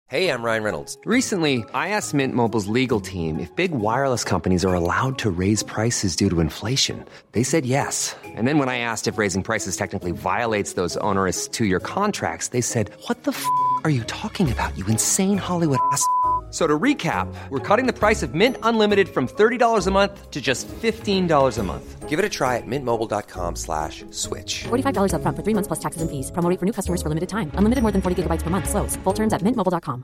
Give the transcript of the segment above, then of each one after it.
Hey, I'm Ryan Reynolds. Recently, I asked Mint Mobile's legal team if big wireless companies are allowed to raise prices due to inflation. They said yes. And then when I asked if raising prices technically violates those onerous two-year contracts, they said, "What the f*** are you talking about, you insane Hollywood ass?" So to recap, we're cutting the price of Mint Unlimited from $30 a month to just $15 a month. Give it a try at mintmobile.com/switch. $45 up front for 3 months plus taxes and fees. Promo rate for new customers for limited time. Unlimited more than 40 gigabytes per month. Slows full terms at mintmobile.com.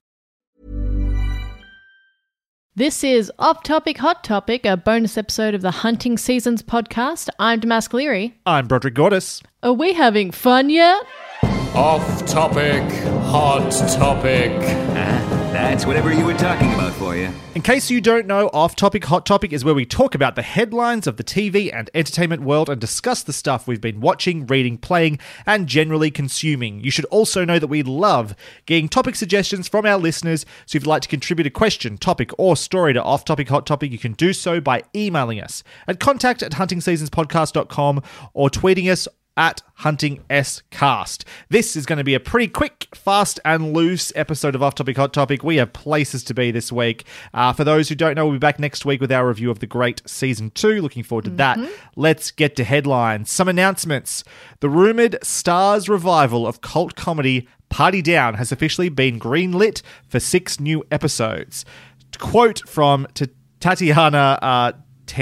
This is Off Topic Hot Topic, a bonus episode of the Hunting Seasons podcast. I'm Damask Leary. I'm Broderick Gordis. Are we having fun yet? Off Topic Hot Topic. That's whatever you were talking about for you. In case you don't know, Off Topic Hot Topic is where we talk about the headlines of the TV and entertainment world and discuss the stuff we've been watching, reading, playing, and generally consuming. You should also know that we love getting topic suggestions from our listeners, so if you'd like to contribute a question, topic, or story to Off Topic Hot Topic, you can do so by emailing us at contact@huntingseasonspodcast.com or tweeting us at HuntingScast. This is going to be a pretty quick, fast, and loose episode of Off Topic Hot Topic. We have places to be this week. For those who don't know, we'll be back next week with our review of The Great Season 2. Looking forward to that. Let's get to headlines. Some announcements. The rumoured Starz revival of cult comedy Party Down has officially been greenlit for 6 new episodes. Quote from Tatiana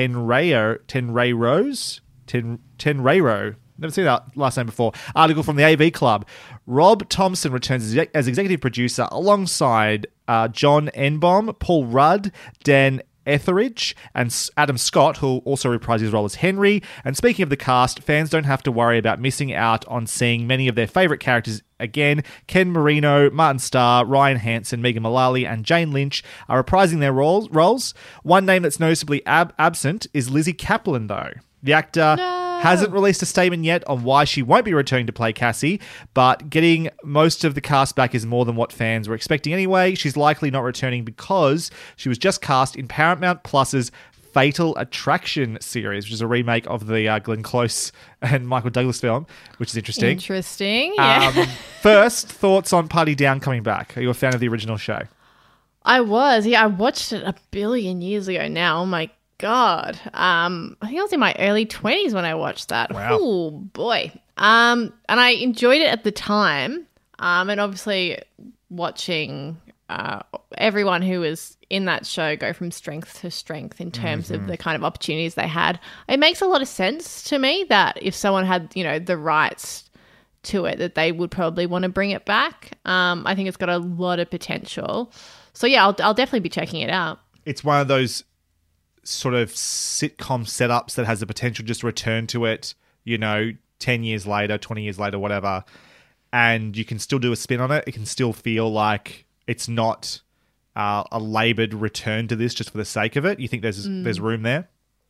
Tenreiro. Never seen that last name before. Article from the AV Club. Rob Thompson returns as executive producer alongside John Enbom, Paul Rudd, Dan Etheridge, and Adam Scott, who also reprised his role as Henry. And speaking of the cast, fans don't have to worry about missing out on seeing many of their favourite characters again. Ken Marino, Martin Starr, Ryan Hansen, Megan Mullally, and Jane Lynch are reprising their roles. One name that's noticeably absent is Lizzie Kaplan, though. The actor hasn't released a statement yet on why she won't be returning to play Cassie, but getting most of the cast back is more than what fans were expecting anyway. She's likely not returning because she was just cast in Paramount Plus's Fatal Attraction series, which is a remake of the Glenn Close and Michael Douglas film, which is interesting. Interesting, yeah. First, thoughts on Party Down coming back. Are you a fan of the original show? I was. Yeah, I watched it a billion years ago now. Oh, my God. I think I was in my early 20s when I watched that. Wow. Oh, boy. And I enjoyed it at the time. And obviously watching everyone who was in that show go from strength to strength in terms of the kind of opportunities they had. It makes a lot of sense to me that if someone had, the rights to it, that they would probably want to bring it back. I think it's got a lot of potential. So, yeah, I'll definitely be checking it out. It's one of those sort of sitcom setups that has the potential just to return to it, 10 years later, 20 years later, whatever, and you can still do a spin on it. It can still feel like it's not a laboured return to this just for the sake of it. You think there's room there?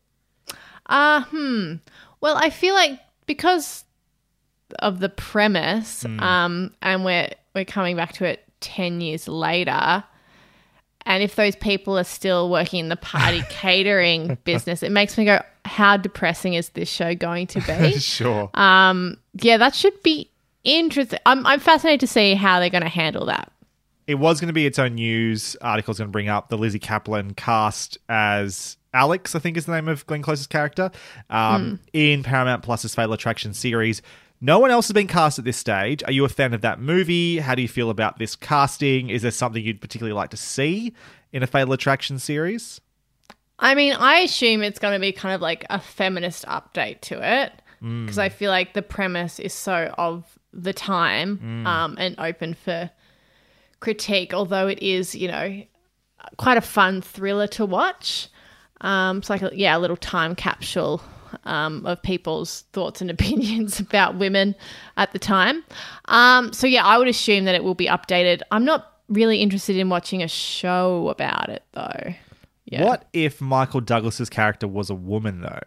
Well, I feel like because of the premise, and we're coming back to it 10 years later, and if those people are still working in the party catering business, it makes me go, how depressing is this show going to be? Sure. Yeah, that should be interesting. I'm fascinated to see how they're going to handle that. It was going to be its own news article. Going to bring up the Lizzie Kaplan cast as Alex, I think is the name of Glenn Close's character, in Paramount Plus's Fatal Attraction series. No one else has been cast at this stage. Are you a fan of that movie? How do you feel about this casting? Is there something you'd particularly like to see in a Fatal Attraction series? I mean, I assume it's going to be kind of like a feminist update to it because I feel like the premise is so of the time and open for critique, although it is, quite a fun thriller to watch. It's like, a little time capsule of people's thoughts and opinions about women at the time. So, yeah, I would assume that it will be updated. I'm not really interested in watching a show about it, though. Yeah. What if Michael Douglas's character was a woman, though?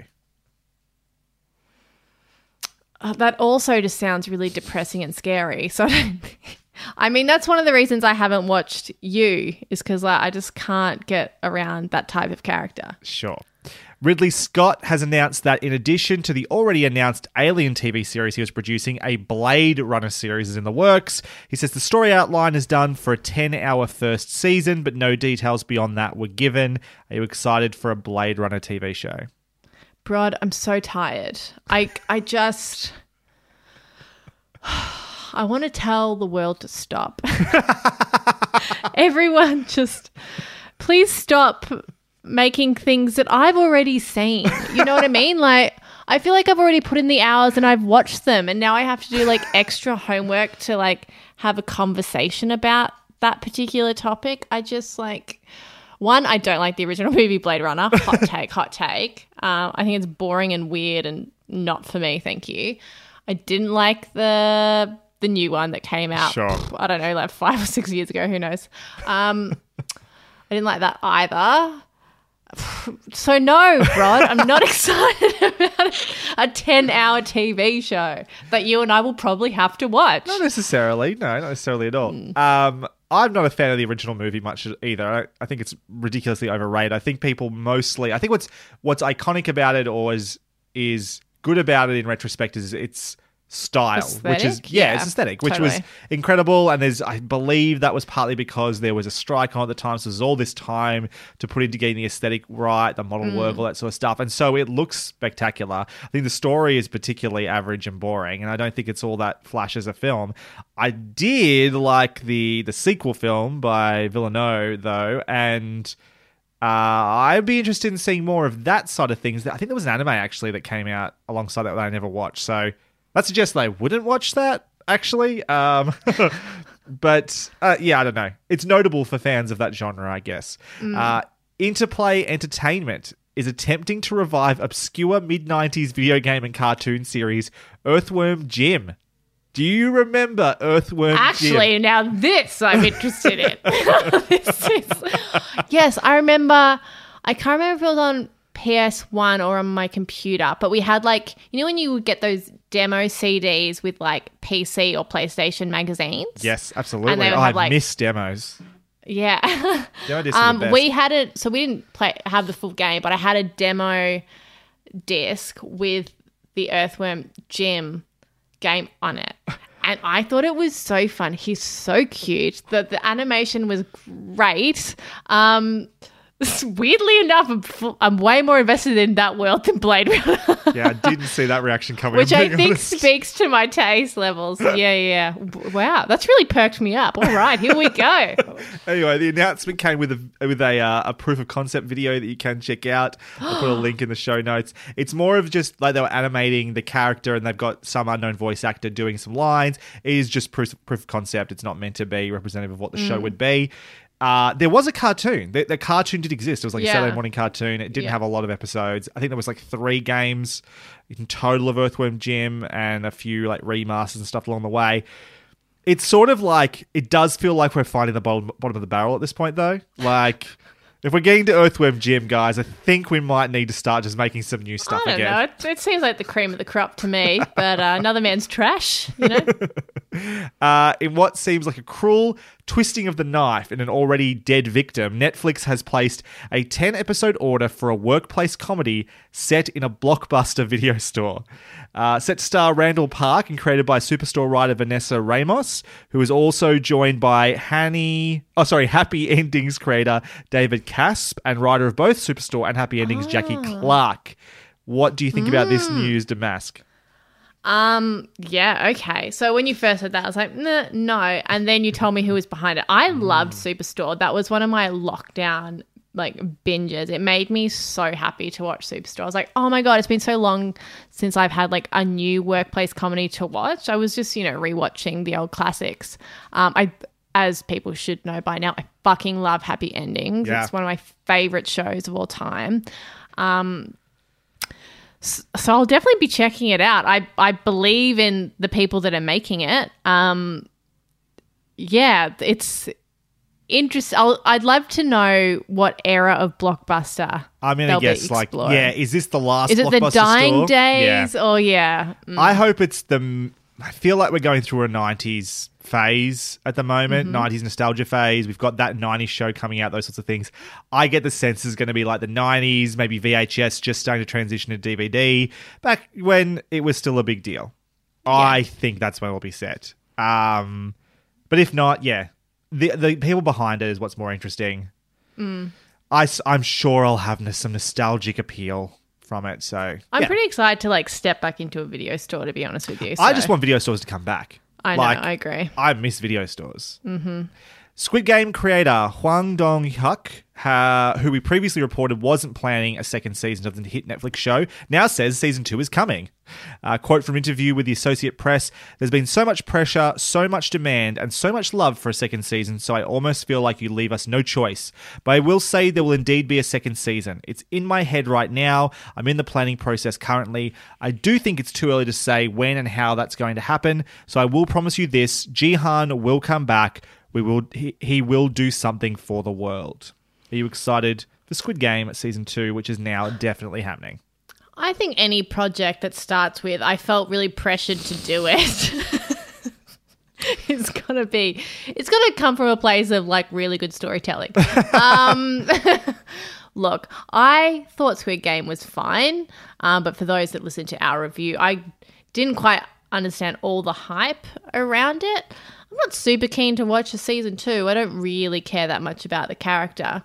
That also just sounds really depressing and scary. So, I mean, that's one of the reasons I haven't watched You, is because I just can't get around that type of character. Sure. Ridley Scott has announced that in addition to the already announced Alien TV series he was producing, a Blade Runner series is in the works. He says the story outline is done for a 10-hour first season, but no details beyond that were given. Are you excited for a Blade Runner TV show? Brod, I'm so tired. I just... I want to tell the world to stop. Everyone just... Please stop making things that I've already seen. You know what I mean? Like, I feel like I've already put in the hours and I've watched them, and now I have to do like extra homework to like have a conversation about that particular topic. I just like, one, I don't like the original movie Blade Runner. Hot take. I think it's boring and weird and not for me. Thank you. I didn't like the new one that came out. Sure. I don't know, like 5 or 6 years ago. Who knows? I didn't like that either. So no, Rod, I'm not excited about a 10-hour TV show that you and I will probably have to watch. Not necessarily. No, not necessarily at all. I'm not a fan of the original movie much either. I think it's ridiculously overrated. I think people mostly... I think what's iconic about it or is good about it in retrospect is its style, Aesthetic? which is it's aesthetic, which was incredible. And I believe that was partly because there was a strike on at the time, so there's all this time to put into getting the aesthetic right, the model work, all that sort of stuff, and so it looks spectacular. I think the story is particularly average and boring, and I don't think it's all that flash as a film. I did like the sequel film by Villeneuve though, and I'd be interested in seeing more of that side of things. I think there was an anime actually that came out alongside that I never watched, so that suggests they wouldn't watch that, actually. But, I don't know. It's notable for fans of that genre, I guess. Interplay Entertainment is attempting to revive obscure mid-90s video game and cartoon series Earthworm Jim. Do you remember Earthworm Jim? Actually, now this I'm interested in. Yes, I remember. I can't remember if it was on PS1 or on my computer, but we had like, you know when you would get those demo CDs with like PC or PlayStation magazines? Yes, absolutely. And they would have, I miss demos. Yeah. Demo discs are the best. We had it, so we didn't have the full game, but I had a demo disc with the Earthworm Jim game on it. And I thought it was so fun. He's so cute. The animation was great. Weirdly enough, I'm way more invested in that world than Blade Runner. Yeah, I didn't see that reaction coming. Which I think speaks to my taste levels. Yeah. Wow, that's really perked me up. All right, here we go. Anyway, the announcement came with a proof of concept video that you can check out. I'll put a link in the show notes. It's more of just like they were animating the character and they've got some unknown voice actor doing some lines. It is just proof of concept. It's not meant to be representative of what the show would be. There was a cartoon. The cartoon did exist. It was like a Saturday morning cartoon. It didn't have a lot of episodes. I think there was like 3 games in total of Earthworm Jim and a few like remasters and stuff along the way. It's sort of like, it does feel like we're finding the bottom of the barrel at this point though. Like, if we're getting to Earthworm Jim, guys, I think we might need to start just making some new stuff again. I don't know. It seems like the cream of the crop to me, but another man's trash, you know? In what seems like a cruel twisting of the knife in an already dead victim, Netflix has placed a 10-episode order for a workplace comedy set in a Blockbuster video store. Set to star Randall Park and created by Superstore writer Vanessa Ramos, who is also joined by Happy Endings creator David Casp and writer of both Superstore and Happy Endings Jackie Clark. What do you think about this news, Damask? Yeah, okay. So when you first said that, I was like, no. And then you told me who was behind it. I loved Superstore. That was one of my lockdown like binges. It made me so happy to watch Superstore. I was like, oh my God, it's been so long since I've had like a new workplace comedy to watch. I was just, rewatching the old classics. As people should know by now, I fucking love Happy Endings. Yeah. It's one of my favorite shows of all time. So I'll definitely be checking it out. I believe in the people that are making it. It's interesting. I'd love to know what era of Blockbuster I'm going to guess is this the last Blockbuster Is it the dying store? days? Yeah. Or yeah. I hope it's the I feel like we're going through a 90s phase at the moment, 90s nostalgia phase. We've got that 90s show coming out, those sorts of things. I get the sense it's going to be like the 90s, maybe VHS just starting to transition to DVD, back when it was still a big deal. I think that's where we'll be set. But if not, yeah, the people behind it is what's more interesting. I'm sure I'll have some nostalgic appeal from it. So I'm pretty excited to like step back into a video store, to be honest with you. I just want video stores to come back. I know, I agree. I miss video stores. Squid Game creator Hwang Dong-hyuk, who we previously reported wasn't planning a second season of the hit Netflix show, now says season 2 is coming. Quote from interview with the Associate Press, "There's been so much pressure, so much demand, and so much love for a second season, so I almost feel like you leave us no choice. But I will say there will indeed be a second season. It's in my head right now. I'm in the planning process currently. I do think it's too early to say when and how that's going to happen, so I will promise you this, Jihan will come back. He will do something for the world." Are you excited for Squid Game Season 2, which is now definitely happening? I think any project that starts with, I felt really pressured to do it. It's going to come from a place of like really good storytelling. Look, I thought Squid Game was fine, but for those that listened to our review, I didn't quite understand all the hype around it. I'm not super keen to watch a season 2. I don't really care that much about the character.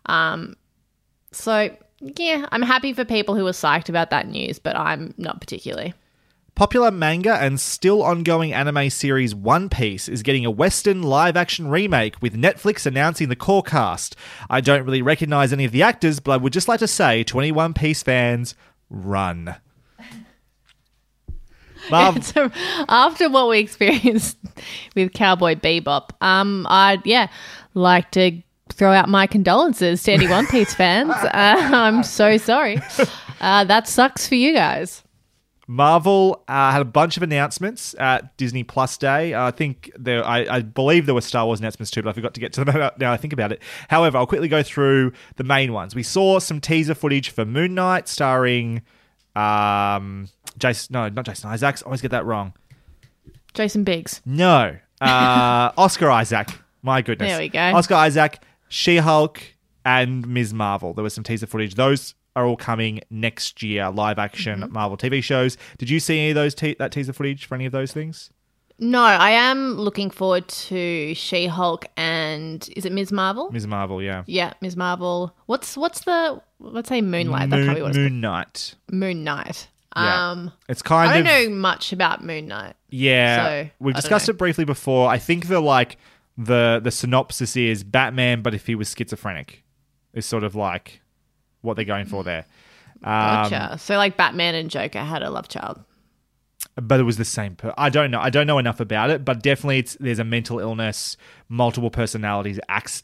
So, yeah, I'm happy for people who are psyched about that news, but I'm not particularly. Popular manga and still ongoing anime series One Piece is getting a Western live-action remake, with Netflix announcing the core cast. I don't really recognise any of the actors, but I would just like to say to any One Piece fans, run. So after what we experienced with Cowboy Bebop, I'd like to throw out my condolences to any One Piece fans. I'm so sorry. That sucks for you guys. Marvel had a bunch of announcements at Disney Plus Day. I think I believe there were Star Wars announcements too, but I forgot to get to them now I think about it. However, I'll quickly go through the main ones. We saw some teaser footage for Moon Knight starring not Jason Isaacs. I always get that wrong. Jason Biggs. No. Oscar Isaac. My goodness. There we go. Oscar Isaac, She-Hulk, and Ms. Marvel. There was some teaser footage. Those are all coming next year, live action Marvel TV shows. Did you see any of those that teaser footage for any of those things? No, I am looking forward to She-Hulk and is it Ms. Marvel? Ms. Marvel, yeah. Yeah, Ms. Marvel. Let's say Moonlight. That can't be what it's Moon Knight. Moon Knight. Yeah. It's kind I of... don't know much about Moon Knight. Yeah. So, we've discussed it briefly before. I think the synopsis is Batman, but if he was schizophrenic, is sort of like what they're going for there. Gotcha. So like Batman and Joker had a love child. But it was the same. I don't know. I don't know enough about it, but definitely there's a mental illness, multiple personalities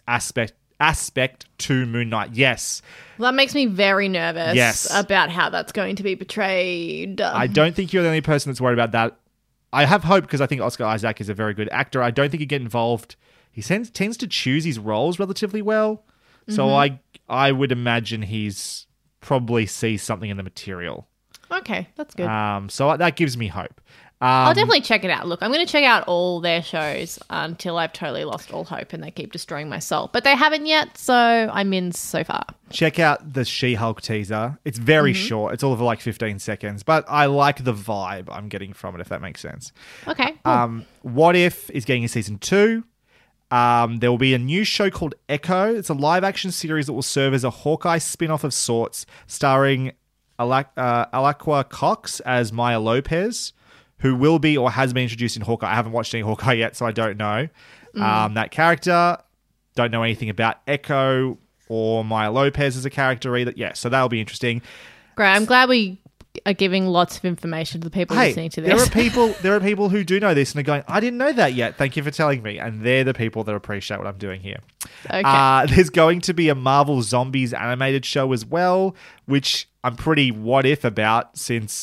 aspect to Moon Knight. Yes. Well, that makes me very nervous Yes. about how that's going to be portrayed. I don't think you're the only person that's worried about that. I have hope because I think Oscar Isaac is a very good actor. I don't think he'd get involved. He tends to choose his roles relatively well. So I would imagine he's probably sees something in the material. Okay, that's good. So that gives me hope. I'll definitely check it out. Look, I'm going to check out all their shows until I've totally lost all hope and they keep destroying my soul. But they haven't yet, so I'm in so far. Check out the She-Hulk teaser. It's very short. It's all over like 15 seconds. But I like the vibe I'm getting from it, if that makes sense. Okay, cool. What If is getting a season 2. There will be a new show called Echo. It's a live-action series that will serve as a Hawkeye spin-off of sorts, starring Alaqua Cox as Maya Lopez, who will be or has been introduced in Hawkeye. I haven't watched any Hawkeye yet, so I don't know that character. Don't know anything about Echo or Maya Lopez as a character either. Yeah, so that'll be interesting. Great. I'm glad we are giving lots of information to the people listening to this. There are people who do know this and are going, I didn't know that yet. Thank you for telling me. And they're the people that appreciate what I'm doing here. Okay. There's going to be a Marvel Zombies animated show as well, which I'm pretty what if about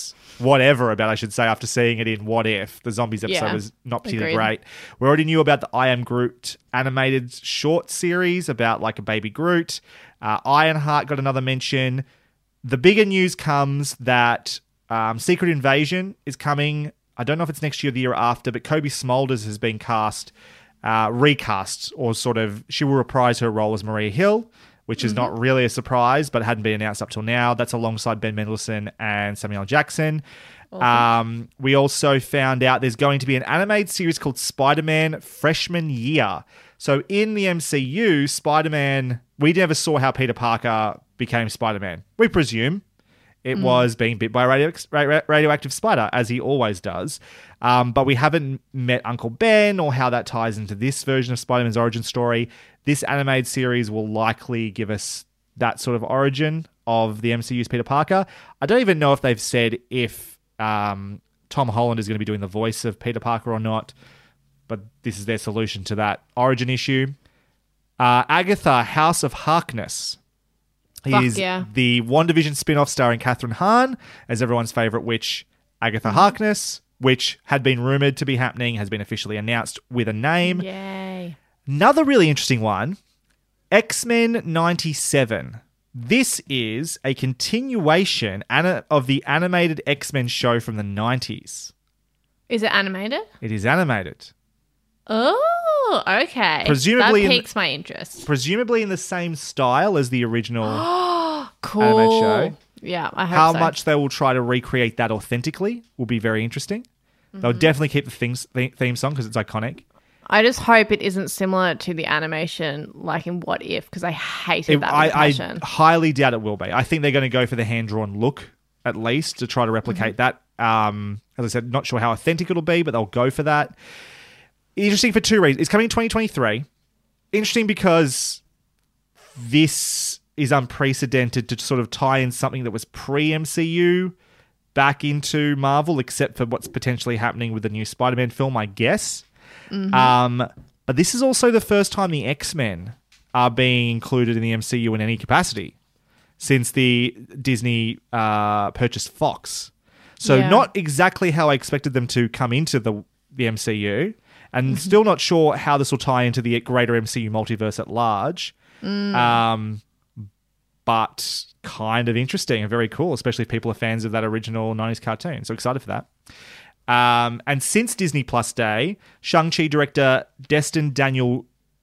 I should say, after seeing it in What If. The Zombies episode was not particularly great. We already knew about the I Am Groot animated short series about like a baby Groot. Ironheart got another mention. The bigger news comes that Secret Invasion is coming I don't know if it's next year or the year after, but Kobe Smulders has been recast, or sort of, she will reprise her role as Maria Hill, which is not really a surprise, but hadn't been announced up till now. That's alongside Ben Mendelsohn and Samuel L. Jackson. Awesome. We also found out there's going to be an animated series called Spider-Man Freshman Year. So in the MCU, Spider-Man, we never saw how Peter Parker became Spider-Man. We presume it was being bit by a radioactive spider, as he always does. But we haven't met Uncle Ben or how that ties into this version of Spider-Man's origin story. This animated series will likely give us that sort of origin of the MCU's Peter Parker. I don't even know if they've said if Tom Holland is going to be doing the voice of Peter Parker or not, but this is their solution to that origin issue. Agatha, House of Harkness, is the WandaVision spin-off starring Catherine Hahn as everyone's favourite witch, Agatha Harkness, which had been rumoured to be happening, has been officially announced with a name. Yay. Another really interesting one, X-Men 97. This is a continuation of the animated X-Men show from the 90s. Is it animated? It is animated. Oh, okay. Presumably that piques my interest. Presumably in the same style as the original cool. animated show. Yeah, I hope How so. much they will try to recreate that authentically will be very interesting. They'll definitely keep the theme song because it's iconic. I just hope it isn't similar to the animation like in What If, because I hated that with passion. I highly doubt it will be. I think they're going to go for the hand-drawn look at least to try to replicate that. As I said, not sure how authentic it'll be, but they'll go for that. Interesting for two reasons. It's coming in 2023. Interesting because this is unprecedented to sort of tie in something that was pre-MCU back into Marvel, except for what's potentially happening with the new Spider-Man film, I guess. But this is also the first time the X-Men are being included in the MCU in any capacity since the Disney purchased Fox. So not exactly how I expected them to come into the MCU, and still not sure how this will tie into the greater MCU multiverse at large. But kind of interesting and very cool, especially if people are fans of that original 90s cartoon. So excited for that. And since Disney Plus Day, Shang-Chi director Destin Daniel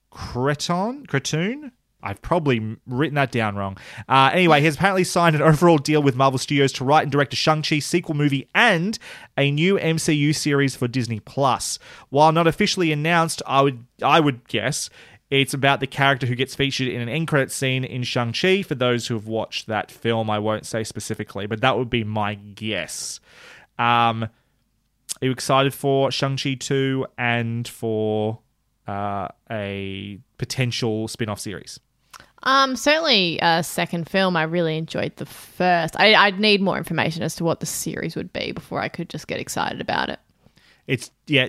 Cretton, I've probably written that down wrong. Anyway, he has apparently signed an overall deal with Marvel Studios to write and direct a Shang-Chi sequel movie and a new MCU series for Disney Plus. While not officially announced, I would guess it's about the character who gets featured in an end credit scene in Shang-Chi. For those who have watched that film, I won't say specifically, but that would be my guess. Are you excited for Shang-Chi 2 and for a potential spin-off series? Certainly a second film. I really enjoyed the first. I'd need more information as to what the series would be before I could just get excited about it. It's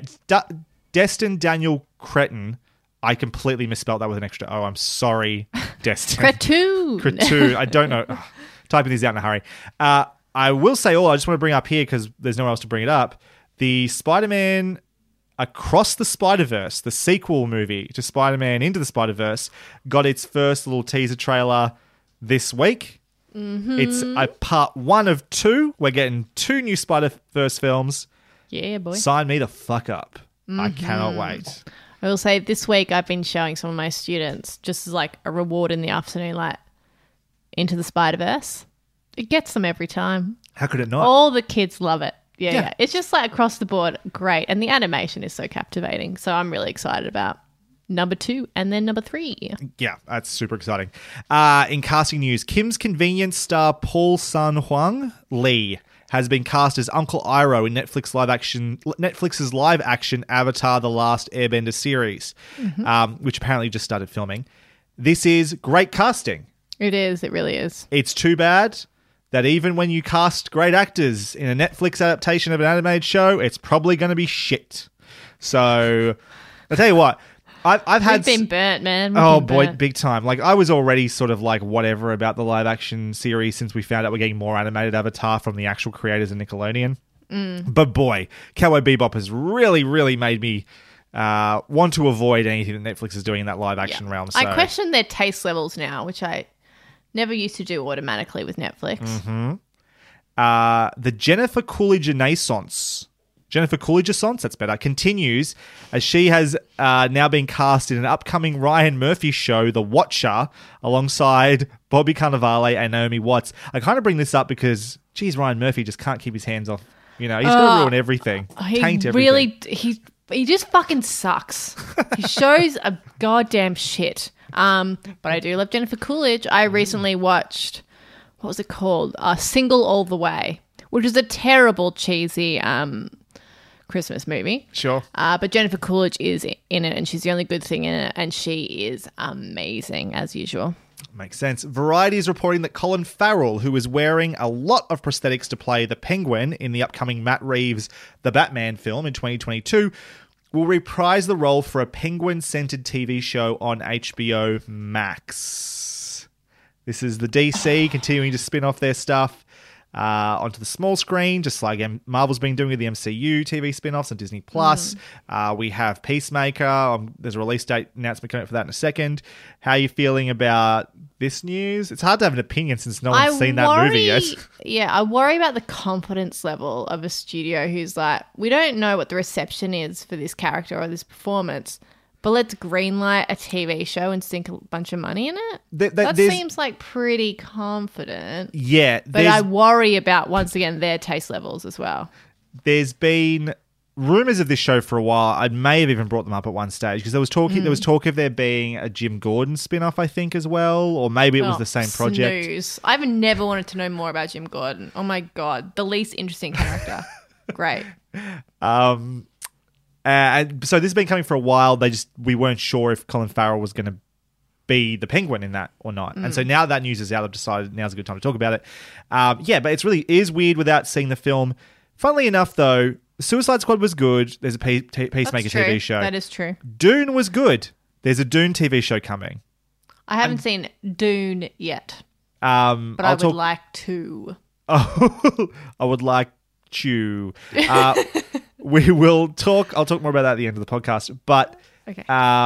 Destin Daniel Cretton. I completely misspelled that with an extra O. I'm sorry, Destin. Cretton. I don't know. Typing these out in a hurry. I will say I just want to bring up here because there's nowhere else to bring it up. The Spider-Man Across the Spider-Verse, the sequel movie to Spider-Man Into the Spider-Verse, got its first little teaser trailer this week. It's a part 1 of 2. We're getting 2 new Spider-Verse films. Yeah, boy. Sign me the fuck up. I cannot wait. I will say this week I've been showing some of my students just as like a reward in the afternoon, like Into the Spider-Verse. It gets them every time. How could it not? All the kids love it. Yeah. It's just like across the board, great. And the animation is so captivating. So I'm really excited about number 2 and then number 3. Yeah, that's super exciting. In casting news, Kim's Convenience star Paul Sun-Hwang Lee has been cast as Uncle Iroh in Netflix's live action Avatar: The Last Airbender series, which apparently just started filming. This is great casting. It is. It really is. It's too bad that even when you cast great actors in a Netflix adaptation of an animated show, it's probably going to be shit. So, I'll tell you what, We've been burnt, man. Big time. Like, I was already sort of like whatever about the live action series since we found out we're getting more animated Avatar from the actual creators of Nickelodeon. But boy, Cowboy Bebop has really, really made me want to avoid anything that Netflix is doing in that live action realm. So. I question their taste levels now, which I never used to do automatically with Netflix. The Jennifer Coolidge Renaissance Jennifer Coolidge-Assance, that's better, continues as she has now been cast in an upcoming Ryan Murphy show, The Watcher, alongside Bobby Cannavale and Naomi Watts. I kind of bring this up because, geez, Ryan Murphy just can't keep his hands off. You know, he's going to ruin everything. Taint everything. He just fucking sucks. He shows a goddamn shit. But I do love Jennifer Coolidge. I recently watched, what was it called? Single All the Way, which is a terrible, cheesy Christmas movie. Sure. But Jennifer Coolidge is in it, and she's the only good thing in it, and she is amazing, as usual. Makes sense. Variety is reporting that Colin Farrell, who is wearing a lot of prosthetics to play the Penguin in the upcoming Matt Reeves' The Batman film in 2022, will reprise the role for a Penguin-centered TV show on HBO Max. This is the DC continuing to spin off their stuff onto the small screen, just like Marvel's been doing with the MCU TV spin-offs on Disney+. We have Peacemaker. There's a release date announcement coming up for that in a second. How are you feeling about this news? It's hard to have an opinion since no one's seen that movie yet. Yeah, I worry about the confidence level of a studio who's like, we don't know what the reception is for this character or this performance, but let's greenlight a TV show and sink a bunch of money in it. That seems like pretty confident. Yeah. But I worry about, once again, their taste levels as well. There's been rumors of this show for a while. I may have even brought them up at one stage because there was talk of there being a Jim Gordon spin-off, I think, as well, or maybe it was the same project. Snooze. I've never wanted to know more about Jim Gordon. Oh my God. The least interesting character. Great. And so this has been coming for a while. We weren't sure if Colin Farrell was going to be the Penguin in that or not. And so now that news is out, I've decided now's a good time to talk about it. But it really is weird without seeing the film. Funnily enough, though, Suicide Squad was good. There's a Peacemaker TV show. That is true. Dune was good. There's a Dune TV show coming. I haven't seen Dune yet. But I would like to. Oh, I would like to. We will talk. I'll talk more about that at the end of the podcast. But okay.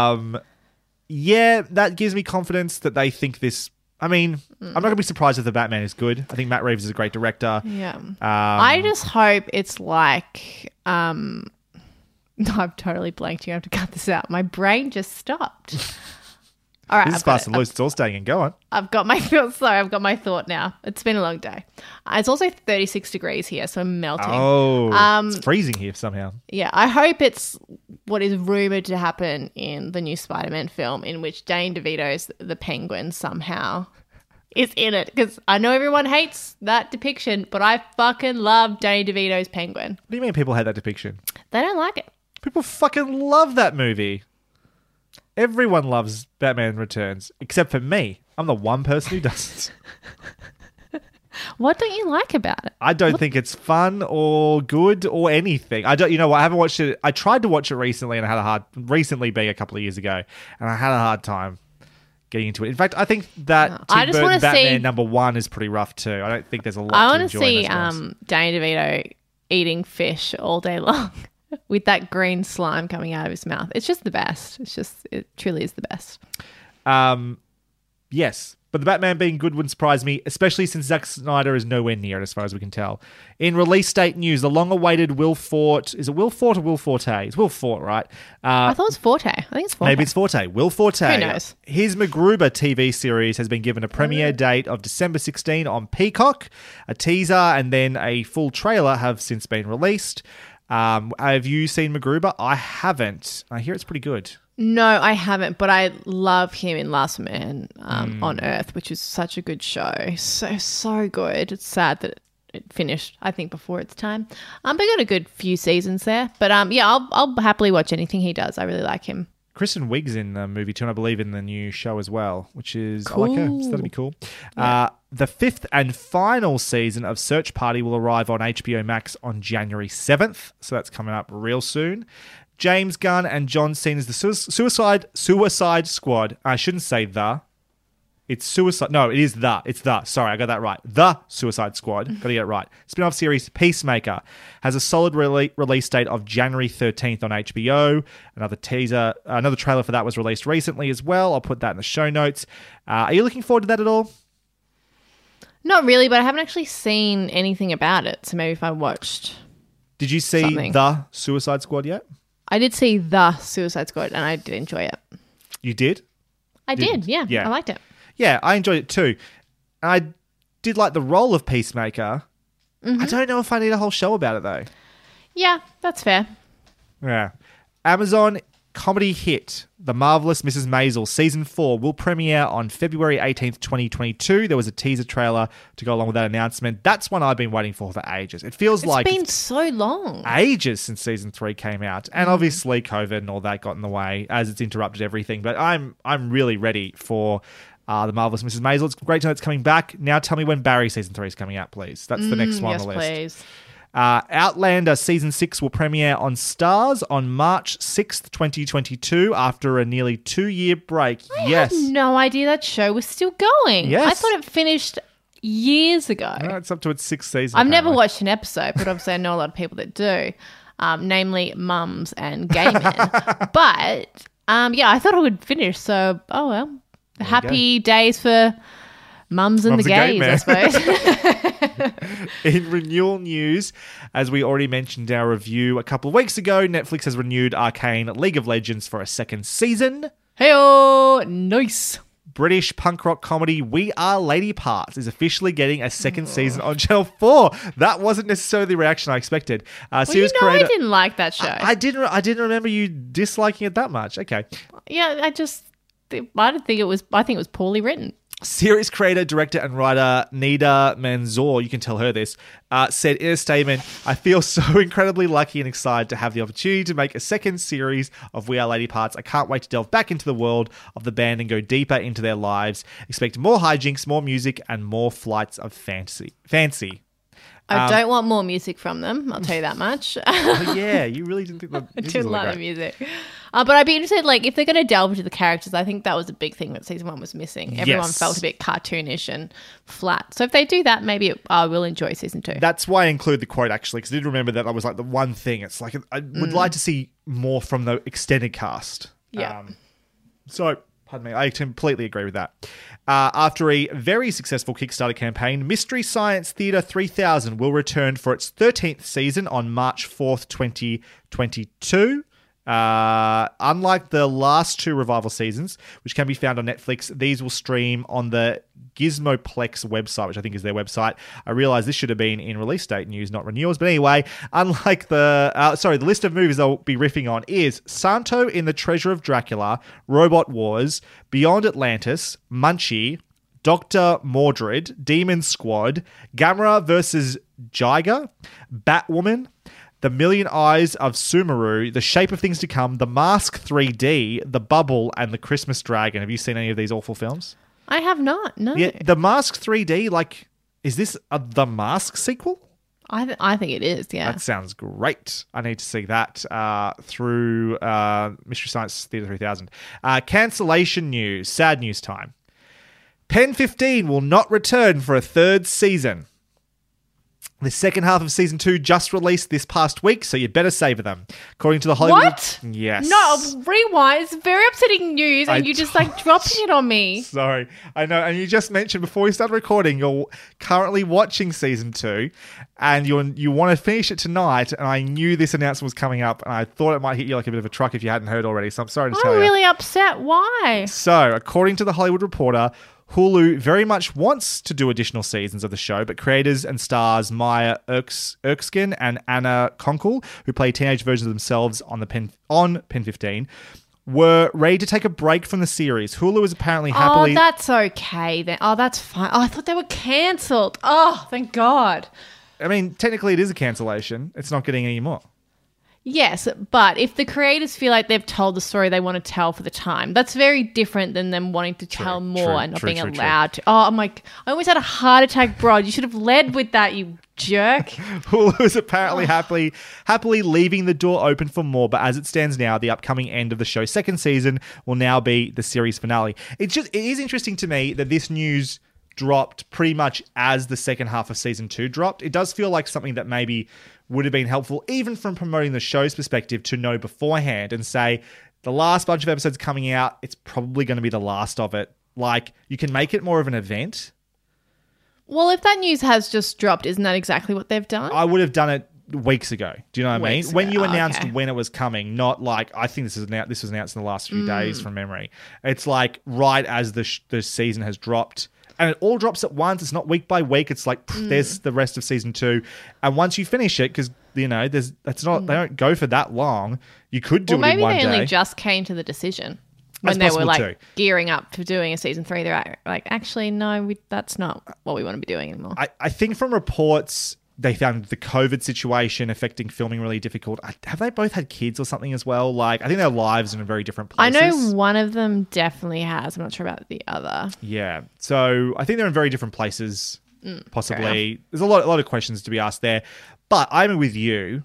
That gives me confidence that they think this. I mean, I'm not going to be surprised if The Batman is good. I think Matt Reeves is a great director. Yeah. I just hope it's like. I've totally blanked. You have to cut this out. My brain just stopped. All right, this is fast and loose. It's all staying in. Go on. I've got my thought. Sorry, I've got my thought now. It's been a long day. It's also 36 degrees here, so I'm melting. Oh, it's freezing here somehow. Yeah, I hope it's what is rumored to happen in the new Spider-Man film, in which Danny DeVito's the Penguin somehow is in it. Because I know everyone hates that depiction, but I fucking love Danny DeVito's Penguin. What do you mean people hate that depiction? They don't like it. People fucking love that movie. Everyone loves Batman Returns, except for me. I'm the one person who doesn't. What don't you like about it? I don't think it's fun or good or anything. I don't. You know what? I haven't watched it. I tried to watch it recently, and I had recently being a couple of years ago, and I had a hard time getting into it. In fact, I think that Tim Burton Batman #1 is pretty rough too. I don't think there's a lot to enjoy. I want to see Danny DeVito eating fish all day long. With that green slime coming out of his mouth. It's just the best. It truly is the best. Yes. But the Batman being good wouldn't surprise me, especially since Zack Snyder is nowhere near it as far as we can tell. In release date news, the long-awaited Will Forte... Is it Will Forte or Will Forte? It's Will Forte, right? I thought it was Forte. I think it's Forte. Maybe it's Forte. Will Forte. Who knows? His MacGruber TV series has been given a premiere date of December 16 on Peacock. A teaser and then a full trailer have since been released. Have you seen MacGruber? I haven't. I hear it's pretty good. No, I haven't, but I love him in Last Man on Earth, which is such a good show. So good. It's sad that it finished, I think, before its time. But got a good few seasons there. But I'll happily watch anything he does. I really like him. Kristen Wiig's in the movie too, and I believe in the new show as well, which is cool. I like her, so that'll be cool. Yeah. The 5th and final season of Search Party will arrive on HBO Max on January 7th, so that's coming up real soon. James Gunn and John Cena's The Suicide Squad. I shouldn't say the. It's Suicide. No, it is the. It's the. Sorry, I got that right. The Suicide Squad. Got to get it right. Spin-off series Peacemaker has a solid release date of January 13th on HBO. Another trailer for that was released recently as well. I'll put that in the show notes. Are you looking forward to that at all? Not really, but I haven't actually seen anything about it. So maybe if I watched Did you see something. The Suicide Squad yet? I did see The Suicide Squad, and I did enjoy it. You did? I did, yeah. I liked it. Yeah, I enjoyed it too. I did like the role of Peacemaker. I don't know if I need a whole show about it though. Yeah, that's fair. Yeah. Amazon comedy hit The Marvelous Mrs. Maisel Season 4 will premiere on February 18th, 2022. There was a teaser trailer to go along with that announcement. That's one I've been waiting for ages. It feels like It's been so long. ages since Season 3 came out. And obviously COVID and all that got in the way as it's interrupted everything. But I'm really ready for The Marvelous Mrs. Maisel. It's great to know it's coming back. Now tell me when Barry Season 3 is coming out, please. That's the next one yes, on the list. please. Outlander Season 6 will premiere on Stars on March 6th, 2022 after a nearly 2-year break. Yes. I had no idea that show was still going. Yes. I thought it finished years ago. It's up to its 6th season. I've never apparently. watched an episode, but obviously I know a lot of people that do, namely mums and gay men. But, yeah, I thought it would finish. So, oh well. Happy days for mums and the gay gays, I men. suppose. In renewal news, as we already mentioned in our review a couple of weeks ago, Netflix has renewed Arcane League of Legends for a second season. Hey-oh, nice. British punk rock comedy We Are Lady Parts is officially getting a second season on Channel 4. That wasn't necessarily the reaction I expected. Well, you know I didn't like that show. I didn't remember you disliking it that much. Okay. Yeah, I think it was poorly written. Series creator, director, and writer Nida Manzoor, you can tell her this, said in a statement, "I feel so incredibly lucky and excited to have the opportunity to make a second series of We Are Lady Parts. I can't wait to delve back into the world of the band and go deeper into their lives. Expect more hijinks, more music, and more flights of fancy." I don't want more music from them, I'll tell you that much. Oh, yeah, you really didn't think that I do love the music. But I'd be interested, like, if they're going to delve into the characters, I think that was a big thing that season 1 was missing. Everyone Yes. felt a bit cartoonish and flat. So if they do that, maybe I will enjoy season 2. That's why I include the quote, actually, because I did remember that was like the one thing. It's like, I would like to see more from the extended cast. Yeah. So, pardon me, I completely agree with that. After a very successful Kickstarter campaign, Mystery Science Theater 3000 will return for its 13th season on March 4th, 2022. Unlike the last 2 revival seasons, which can be found on Netflix, these will stream on the Gizmoplex website, which I think is their website. I realize this should have been in release date news, not renewals. But anyway, unlike the list of movies I'll be riffing on is Santo in the Treasure of Dracula, Robot Wars, Beyond Atlantis, Munchie, Dr. Mordred, Demon Squad, Gamera vs. Jiger, Batwoman, The Million Eyes of Sumeru, The Shape of Things to Come, The Mask 3D, The Bubble, and The Christmas Dragon. Have you seen any of these awful films? I have not, no. Yeah, The Mask 3D, like, is this a The Mask sequel? I think it is, yeah. That sounds great. I need to see that through Mystery Science Theater 3000. Cancellation news, sad news time. Pen 15 will not return for a 3rd season. The second half of season 2 just released this past week, so you better savor them. According to the Hollywood... What? Yes. No, rewind. It's very upsetting news, and you just dropping it on me. Sorry. I know, and you just mentioned before we started recording, you're currently watching season 2, and you want to finish it tonight, and I knew this announcement was coming up, and I thought it might hit you like a bit of a truck if you hadn't heard already, so I'm sorry to tell you. I'm really upset. Why? So, according to the Hollywood Reporter, Hulu very much wants to do additional seasons of the show, but creators and stars Maya Erskine and Anna Konkle, who play teenage versions of themselves on Pen 15, were ready to take a break from the series. Hulu is apparently happily... Oh, that's okay then. Oh, that's fine. Oh, I thought they were cancelled. Oh, thank God. I mean, technically it is a cancellation. It's not getting any more. Yes, but if the creators feel like they've told the story they want to tell for the time, that's very different than them wanting to tell more and not being allowed to. Oh, I'm like, I almost had a heart attack, bro. You should have led with that, you jerk. Hulu is apparently happily leaving the door open for more, but as it stands now, the upcoming end of the show's 2nd season will now be the series finale. It is interesting to me that this news dropped pretty much as the second half of season 2 dropped. It does feel like something that maybe would have been helpful, even from promoting the show's perspective, to know beforehand and say, the last bunch of episodes coming out, it's probably going to be the last of it. Like, you can make it more of an event. Well, if that news has just dropped, isn't that exactly what they've done? I would have done it weeks ago. Do you know what I mean? Weeks When ago. you Oh, announced okay. when it was coming, not like I think this was announced in the last few days from memory. It's like right as the season has dropped, and it all drops at once. It's not week by week. It's like there's the rest of season 2, and once you finish it, because they don't go for that long. You could do Well, it in maybe one they day. only just came to the decision That's when they were possible like too. gearing up for doing a season 3. They're like, actually, no, that's not what we want to be doing anymore. I think from reports, they found the COVID situation affecting filming really difficult. Have they both had kids or something as well? Like, I think their lives are in very different I places. know one of them definitely has. I'm not sure about the other. Yeah. So I think they're in very different places, possibly. There's a lot of questions to be asked there. But I'm with you.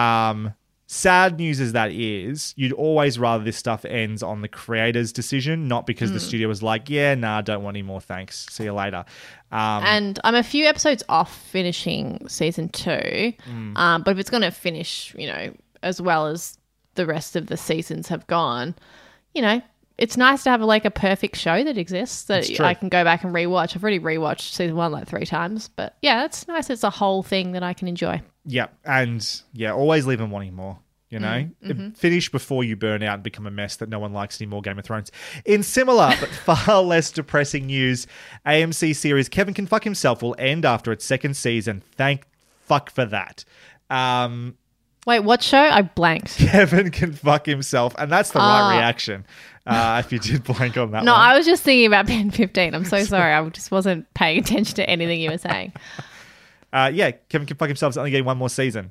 Sad news as that is, you'd always rather this stuff ends on the creator's decision, not because the studio was like, yeah, nah, don't want any more, thanks. See you later. And I'm a few episodes off finishing season 2. But if it's going to finish, as well as the rest of the seasons have gone, it's nice to have like a perfect show that exists that true. I can go back and rewatch. I've already rewatched season 1 like 3 times, but yeah, it's nice. It's a whole thing that I can enjoy. Yeah, and always leave them wanting more. Finish before you burn out and become a mess that no one likes anymore. Game of Thrones. In similar but far less depressing news, AMC series Kevin Can Fuck Himself will end after its 2nd season. Thank fuck for that. Wait, what show? I blanked. Kevin Can Fuck Himself, and that's the right reaction. If you did blank on that No, one. I was just thinking about Ben 15. I'm so sorry. I just wasn't paying attention to anything you were saying. Kevin Can Fuck Himself is only getting one more season.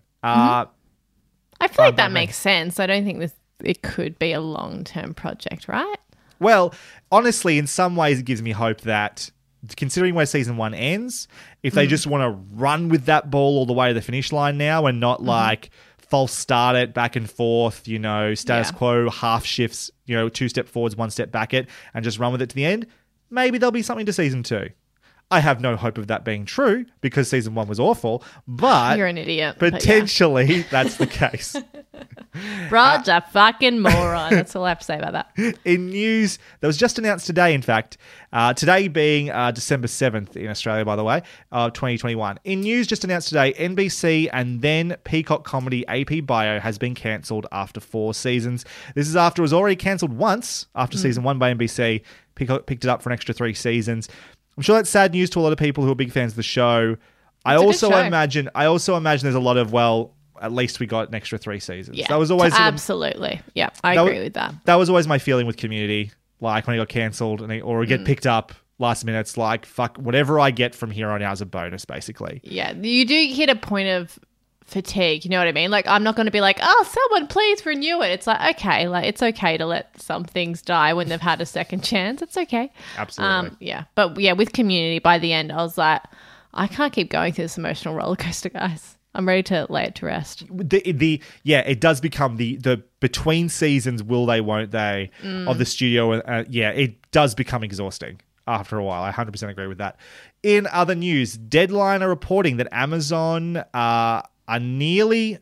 I feel like that makes sense. I don't think it could be a long-term project, right? Well, honestly, in some ways, it gives me hope that, considering where season 1 ends, if they just want to run with that ball all the way to the finish line now and not like false start it back and forth, status quo, half shifts, 2 step forwards, 1 step back it, and just run with it to the end, maybe there'll be something to season 2. I have no hope of that being true because season 1 was awful, but You're an idiot. but yeah. potentially that's the case. Roger fucking moron. That's all I have to say about that. In news that was just announced today, in fact, today being December 7th in Australia, by the way, 2021. In news just announced today, NBC and then Peacock comedy AP Bio has been cancelled after 4 seasons. This is after it was already cancelled once after season 1 by NBC. Peacock picked it up for an extra 3 seasons. I'm sure that's sad news to a lot of people who are big fans of the show. I a good also show. imagine there's a lot of, at least we got an extra 3 seasons. Yeah, That was always absolutely. Yeah, I agree with that. That was always my feeling with Community. Like when it got cancelled or it get picked up last minute, it's like, fuck, whatever I get from here on out is a bonus, basically. Yeah, you do hit a point of fatigue, you know what I mean? Like, I'm not going to be like, oh, someone please renew it. It's like, okay, like it's okay to let some things die when they've had a second chance. It's okay. Absolutely. But with Community, by the end, I was like, I can't keep going through this emotional roller coaster, guys. I'm ready to lay it to rest. It does become the between seasons, will they, won't they, of the studio. It does become exhausting after a while. I 100% agree with that. In other news, Deadline are reporting that Amazon are nearing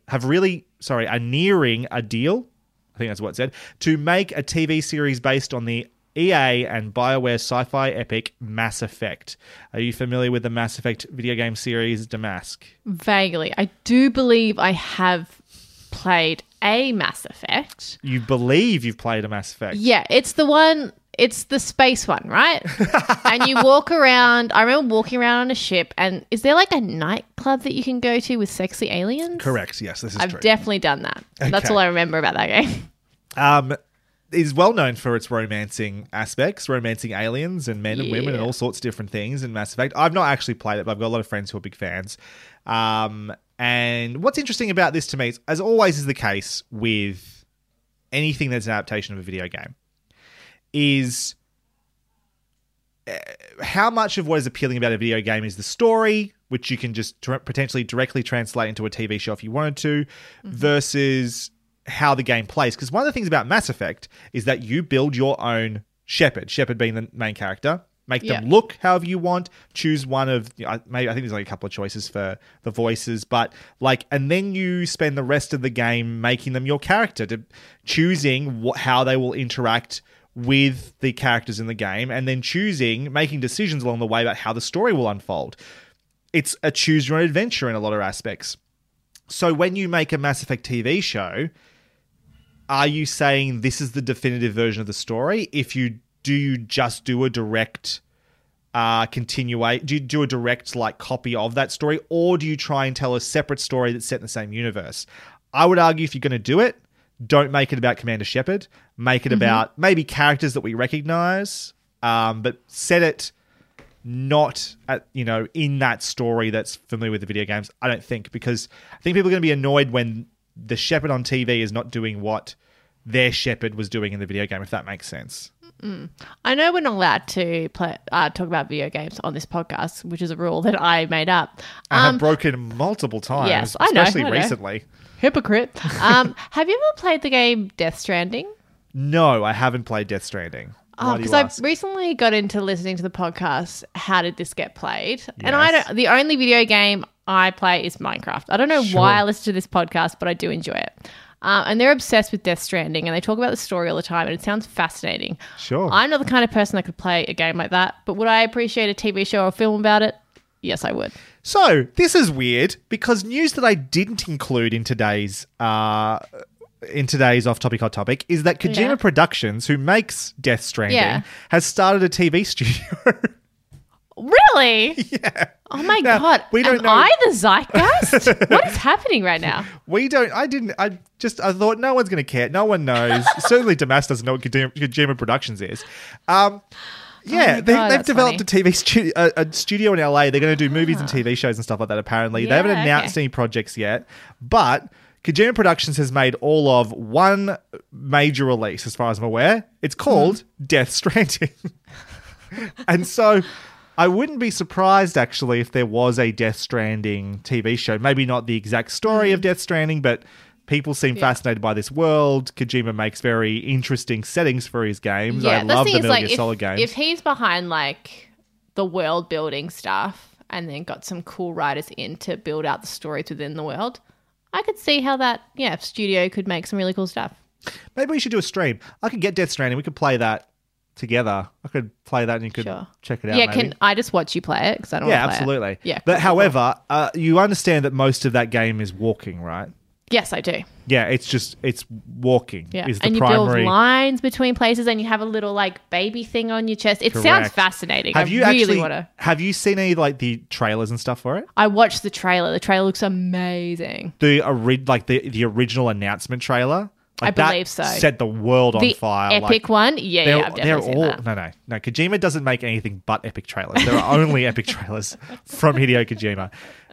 a deal, I think that's what it said, to make a TV series based on the EA and BioWare sci-fi epic Mass Effect. Are you familiar with the Mass Effect video game series Damask? Vaguely. I do believe I have played a Mass Effect. You believe you've played a Mass Effect? Yeah, it's the space one, right? And you walk around. I remember walking around on a ship, and is there like a nightclub that you can go to with sexy aliens? Correct, yes, this is true. I've definitely done that. That's all I remember about that game. It is well known for its romancing aspects, romancing aliens and men and women and all sorts of different things in Mass Effect. I've not actually played it, but I've got a lot of friends who are big fans. And what's interesting about this to me, is, as always is the case with anything that's an adaptation of a video game, is how much of what is appealing about a video game is the story, which you can just potentially directly translate into a TV show if you wanted to, versus how the game plays. Because one of the things about Mass Effect is that you build your own Shepard being the main character, make them look however you want, choose one of, maybe I think there's like a couple of choices for the voices, but and then you spend the rest of the game making them your character, choosing how they will interact with the characters in the game, and then making decisions along the way about how the story will unfold. It's a choose your own adventure in a lot of aspects. So when you make a Mass Effect TV show, are you saying this is the definitive version of the story? Do you just do a direct continuate? Do you do a direct like copy of that story, or do you try and tell a separate story that's set in the same universe? I would argue if you're going to do it, don't make it about Commander Shepard. Make it about maybe characters that we recognize, but set it not at, in that story that's familiar with the video games. I don't think, because I think people are going to be annoyed when the Shepard on TV is not doing what their Shepard was doing in the video game, if that makes sense. I know we're not allowed to talk about video games on this podcast, which is a rule that I made up. I have broken multiple times, yes, I know, especially recently. Hypocrite. Have you ever played the game Death Stranding? No, I haven't played Death Stranding. Because I recently got into listening to the podcast, How Did This Get Played? Yes. And the only video game I play is Minecraft. I don't know why I listen to this podcast, but I do enjoy it. And they're obsessed with Death Stranding, and they talk about the story all the time, and it sounds fascinating. Sure. I'm not the kind of person that could play a game like that, but would I appreciate a TV show or film about it? Yes, I would. So, this is weird, because news that I didn't include in today's off-topic hot topic is that Kojima Productions, who makes Death Stranding, has started a TV studio. Really? Yeah. Oh my God. We don't know. I the zeitgeist? What is happening right now? I thought no one's going to care. No one knows. Certainly Damas doesn't know what Kojima Productions is. They've developed a TV studio in LA. They're going to do movies and TV shows and stuff like that, apparently. They haven't announced any projects yet, but Kojima Productions has made all of one major release, as far as I'm aware. It's called Death Stranding. And so I wouldn't be surprised, actually, if there was a Death Stranding TV show. Maybe not the exact story of Death Stranding, but people seem fascinated by this world. Kojima makes very interesting settings for his games. I love the Metal Gear Solid games. If he's behind, the world-building stuff and then got some cool writers in to build out the stories within the world, I could see how that studio could make some really cool stuff. Maybe we should do a stream. I could get Death Stranding. We could play that together. I could play that and you could check it out. Yeah, can I just watch you play it? Because I don't want to play absolutely. it. Yeah, but however, you understand that most of that game is walking, right? Yes, I do. Yeah, it's walking. Yeah, is the and you primary... build lines between places, and you have a little baby thing on your chest. It sounds fascinating. Have you seen any the trailers and stuff for it? I watched the trailer. The trailer looks amazing. The original announcement trailer. I believe so. Set the world on fire. The epic one? Yeah, I've definitely seen that. No. Kojima doesn't make anything but epic trailers. There are only epic trailers from Hideo Kojima.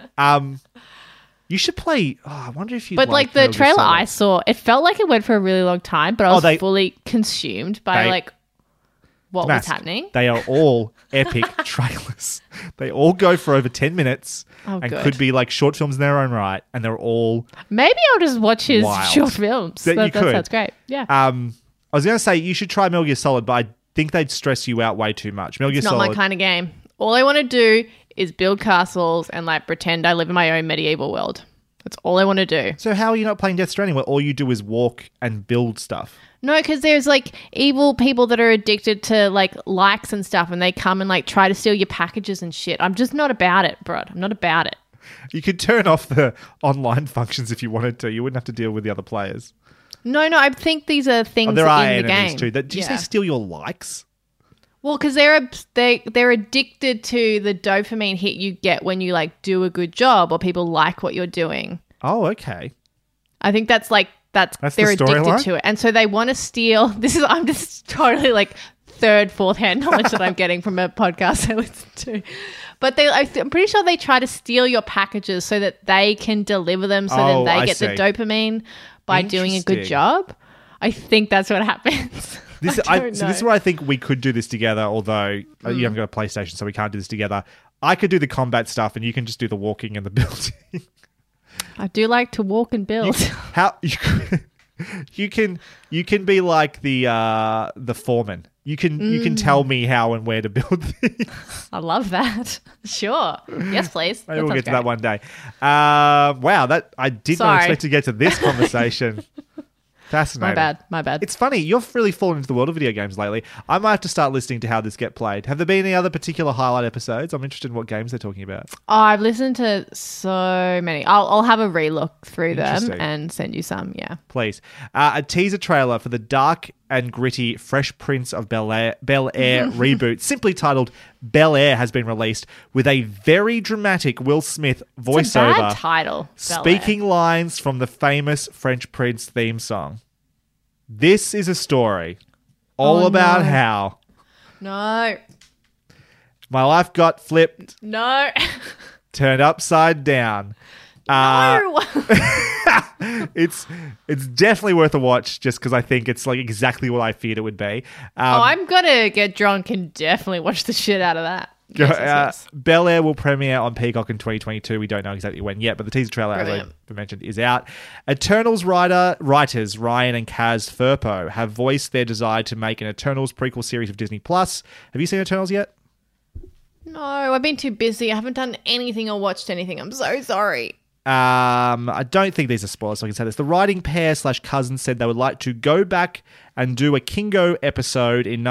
You should play... I wonder if you But the trailer I saw, it felt like it went for a really long time, but I was fully consumed by what was happening. They are all epic trailers. They all go for over 10 minutes could be short films in their own right, and they're all Maybe I'll just watch his short films. That sounds great. Yeah. I was going to say you should try Metal Gear Solid, but I think they'd stress you out way too much. Metal Gear Solid... not my kind of game. All I want to do is build castles and pretend I live in my own medieval world. That's all I want to do. So how are you not playing Death Stranding where all you do is walk and build stuff? No, because there's evil people that are addicted to likes and stuff, and they come and try to steal your packages and shit. I'm just not about it, bro. I'm not about it. You could turn off the online functions if you wanted to. You wouldn't have to deal with the other players. No, I think these are things there are in the enemies game. Too. Did you say steal your likes? Well, because they're addicted to the dopamine hit you get when you do a good job or people like what you're doing. Oh, okay. I think that's they're addicted to it, and so they want to steal. I'm just totally third, fourth hand knowledge that I'm getting from a podcast I listen to. But I'm pretty sure they try to steal your packages so that they can deliver them, so then they get the dopamine by doing a good job. I think that's what happens. This is where I think we could do this together, although you haven't got a PlayStation, so we can't do this together. I could do the combat stuff, and you can just do the walking and the building. I do like to walk and build. You can be like the foreman. You can tell me how and where to build things. I love that. Sure. Yes, please. Maybe we'll get to that one day. Wow, I did not expect to get to this conversation. Fascinating. My bad. It's funny. You've really fallen into the world of video games lately. I might have to start listening to how this get played. Have there been any other particular highlight episodes? I'm interested in what games they're talking about. Oh, I've listened to so many. I'll have a relook through them Interesting. and send you some. Yeah. Please. A teaser trailer for the dark and gritty Fresh Prince of Bel-Air reboot, simply titled Bel Air, has been released with a very dramatic Will Smith voiceover. It's a bad title. Bel-Air. Speaking lines from the famous French Prince theme song. This is a story all about how No. my life got flipped, No. turned upside down. No. It's definitely worth a watch just because I think it's like exactly what I feared it would be. I'm gonna get drunk and definitely watch the shit out of that. Yes. Bel Air will premiere on Peacock in 2022. We don't know exactly when yet, but the teaser trailer, Brilliant. as I mentioned, is out. Eternals writers Ryan and Kaz Furpo have voiced their desire to make an Eternals prequel series of Disney Plus. Have you seen Eternals yet? No, I've been too busy. I haven't done anything or watched anything. I'm so sorry. I don't think these are spoilers, so I can say this. The writing pair / cousins said they would like to go back and do a Kingo episode in the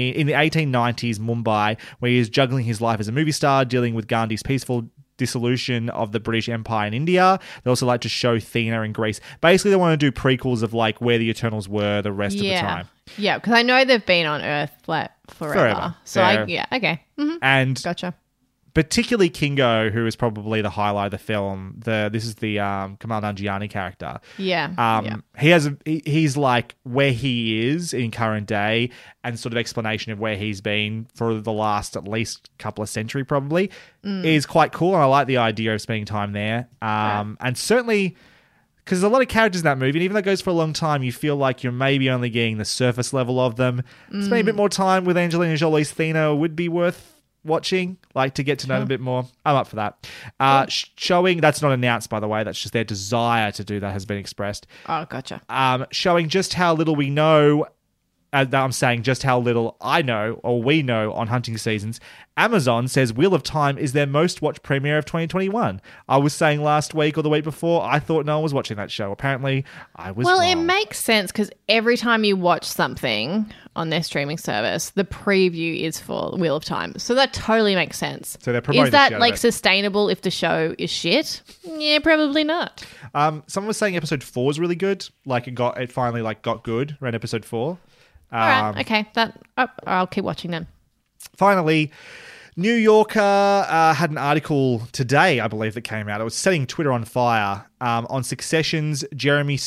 1890s Mumbai, where he is juggling his life as a movie star, dealing with Gandhi's peaceful dissolution of the British Empire in India. They also like to show Athena in Greece. Basically, they want to do prequels of like where the Eternals were the rest of the time. Yeah, because I know they've been on Earth like forever. So okay. Mm-hmm. And Gotcha. particularly Kingo, who is probably the highlight of the film. This is the Kamal Nanjiani character. Yeah. He's like where he is in current day and sort of explanation of where he's been for the last at least couple of century probably is quite cool. And I like the idea of spending time there. And certainly because there's a lot of characters in that movie, and even though it goes for a long time, you feel like you're maybe only getting the surface level of them. Spending a bit more time with Angelina Jolie's Athena would be worth watching, like to get to know them a bit more. I'm up for that. Showing, that's not announced by the way, that's just their desire to do that has been expressed. Oh, gotcha. Showing just how little we know, I'm saying just how little I know or we know on hunting seasons. Amazon says Wheel of Time is their most watched premiere of 2021. I was saying last week or the week before, I thought no one was watching that show. Apparently, I was Well, wrong. it makes sense because every time you watch something on their streaming service, the preview is for Wheel of Time. So that totally makes sense. So they're promoting Is the that shit out like of it. Sustainable if the show is shit? Yeah, probably not. Someone was saying episode 4 is really good. Like it finally like got good around episode 4. All right, okay. I'll keep watching then. Finally, New Yorker had an article today, I believe, that came out. It was setting Twitter on fire on Succession's Jeremy.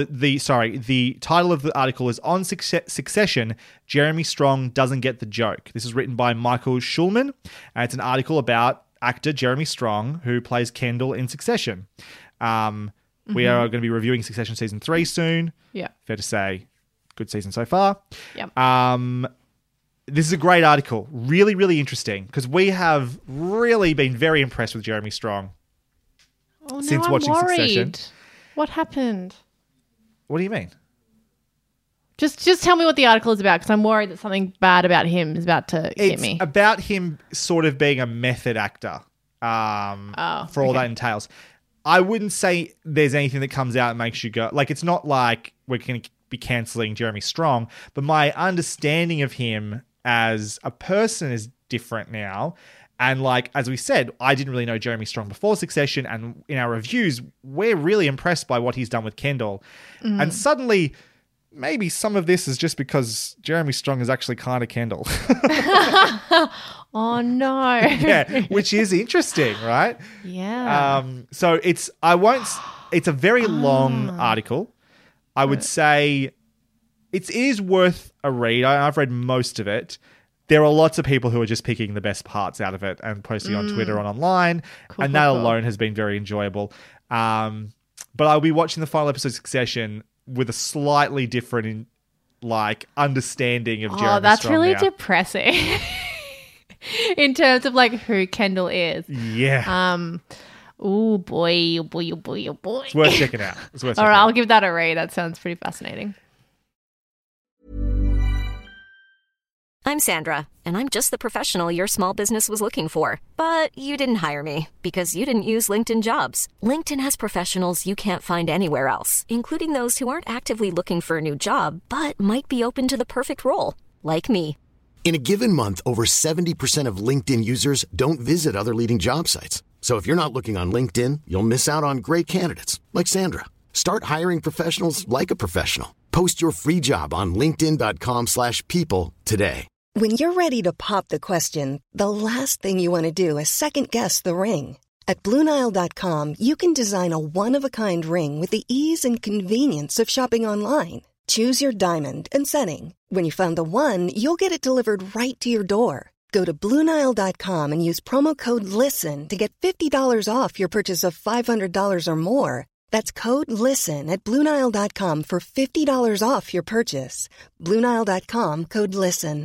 The title of the article is "On Succession, Jeremy Strong Doesn't Get the Joke." This is written by Michael Schulman, and it's an article about actor Jeremy Strong, who plays Kendall in Succession. We are going to be reviewing Succession season 3 soon. Yeah. Fair to say, good season so far. Yep. This is a great article. Really, really interesting because we have really been very impressed with Jeremy Strong since I'm watching worried. Succession. What happened? What do you mean? Just tell me what the article is about because I'm worried that something bad about him is about to hit It's me. about him sort of being a method actor for all that entails. I wouldn't say there's anything that comes out and makes you go... Like, it's not like we're going to be cancelling Jeremy Strong, but my understanding of him as a person is different now. And like, as we said, I didn't really know Jeremy Strong before Succession. And in our reviews, we're really impressed by what he's done with Kendall. And suddenly, maybe some of this is just because Jeremy Strong is actually kind of Kendall. Oh, no. Yeah, which is interesting, right? Yeah. So it's a very long article. I would say it is worth a read. I've read most of it. There are lots of people who are just picking the best parts out of it and posting on Twitter and online. And that alone has been very enjoyable. But I'll be watching the final episode of Succession with a slightly different understanding of Jeremy Strong. Oh, that's really now. depressing. In terms of like who Kendall is. Yeah. Oh boy, oh boy, oh boy, oh boy. It's worth checking out. All right, I'll give that a read. That sounds pretty fascinating. I'm Sandra, and I'm just the professional your small business was looking for. But you didn't hire me because you didn't use LinkedIn Jobs. LinkedIn has professionals you can't find anywhere else, including those who aren't actively looking for a new job, but might be open to the perfect role, like me. In a given month, over 70% of LinkedIn users don't visit other leading job sites. So if you're not looking on LinkedIn, you'll miss out on great candidates like Sandra. Start hiring professionals like a professional. Post your free job on linkedin.com/people today. When you're ready to pop the question, the last thing you want to do is second-guess the ring. At BlueNile.com, you can design a one-of-a-kind ring with the ease and convenience of shopping online. Choose your diamond and setting. When you find the one, you'll get it delivered right to your door. Go to BlueNile.com and use promo code LISTEN to get $50 off your purchase of $500 or more. That's code LISTEN at BlueNile.com for $50 off your purchase. BlueNile.com, code LISTEN.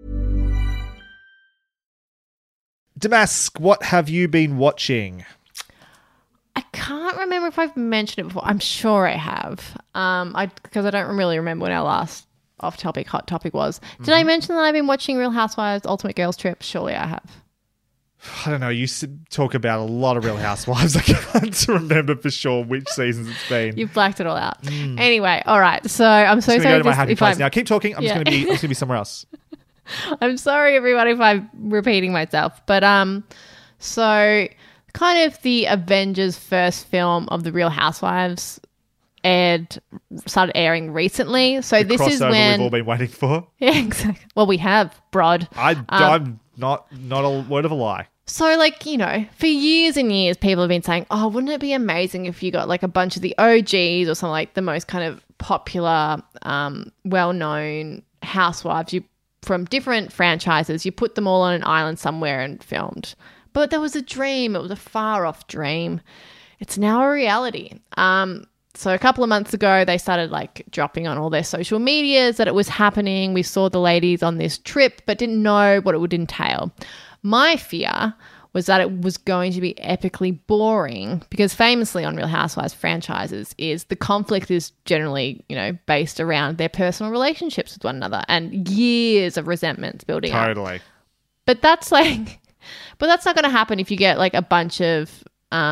Damask, what have you been watching? I can't remember if I've mentioned it before. I'm sure I have. Because I don't really remember when our last off-topic hot topic was. Did I mention that I've been watching Real Housewives Ultimate Girls Trip? Surely I have. I don't know. You talk about a lot of Real Housewives. I can't remember for sure which seasons it's been. You've blacked it all out. Anyway, all right. So I'm so sorry. Go to my happy place now. Keep talking. I'm just going to be somewhere else. I'm sorry, everybody, if I'm repeating myself. But so kind of the Avengers first film of the Real Housewives started airing recently. So this is when we've all been waiting for. Yeah, exactly. Well, we have, Brod. I'm not a word of a lie. So, like, you know, for years and years, people have been saying, oh, wouldn't it be amazing if you got like a bunch of the OGs or something, like the most kind of popular, well-known housewives from different franchises, you put them all on an island somewhere and filmed. But there was a dream. It was a far-off dream. It's now a reality. So a couple of months ago, they started like dropping on all their social medias that it was happening. We saw the ladies on this trip, but didn't know what it would entail. My fear was that it was going to be epically boring because famously on Real Housewives franchises is the conflict is generally, you know, based around their personal relationships with one another and years of resentments building up. Totally. But that's not going to happen if you get like a bunch of,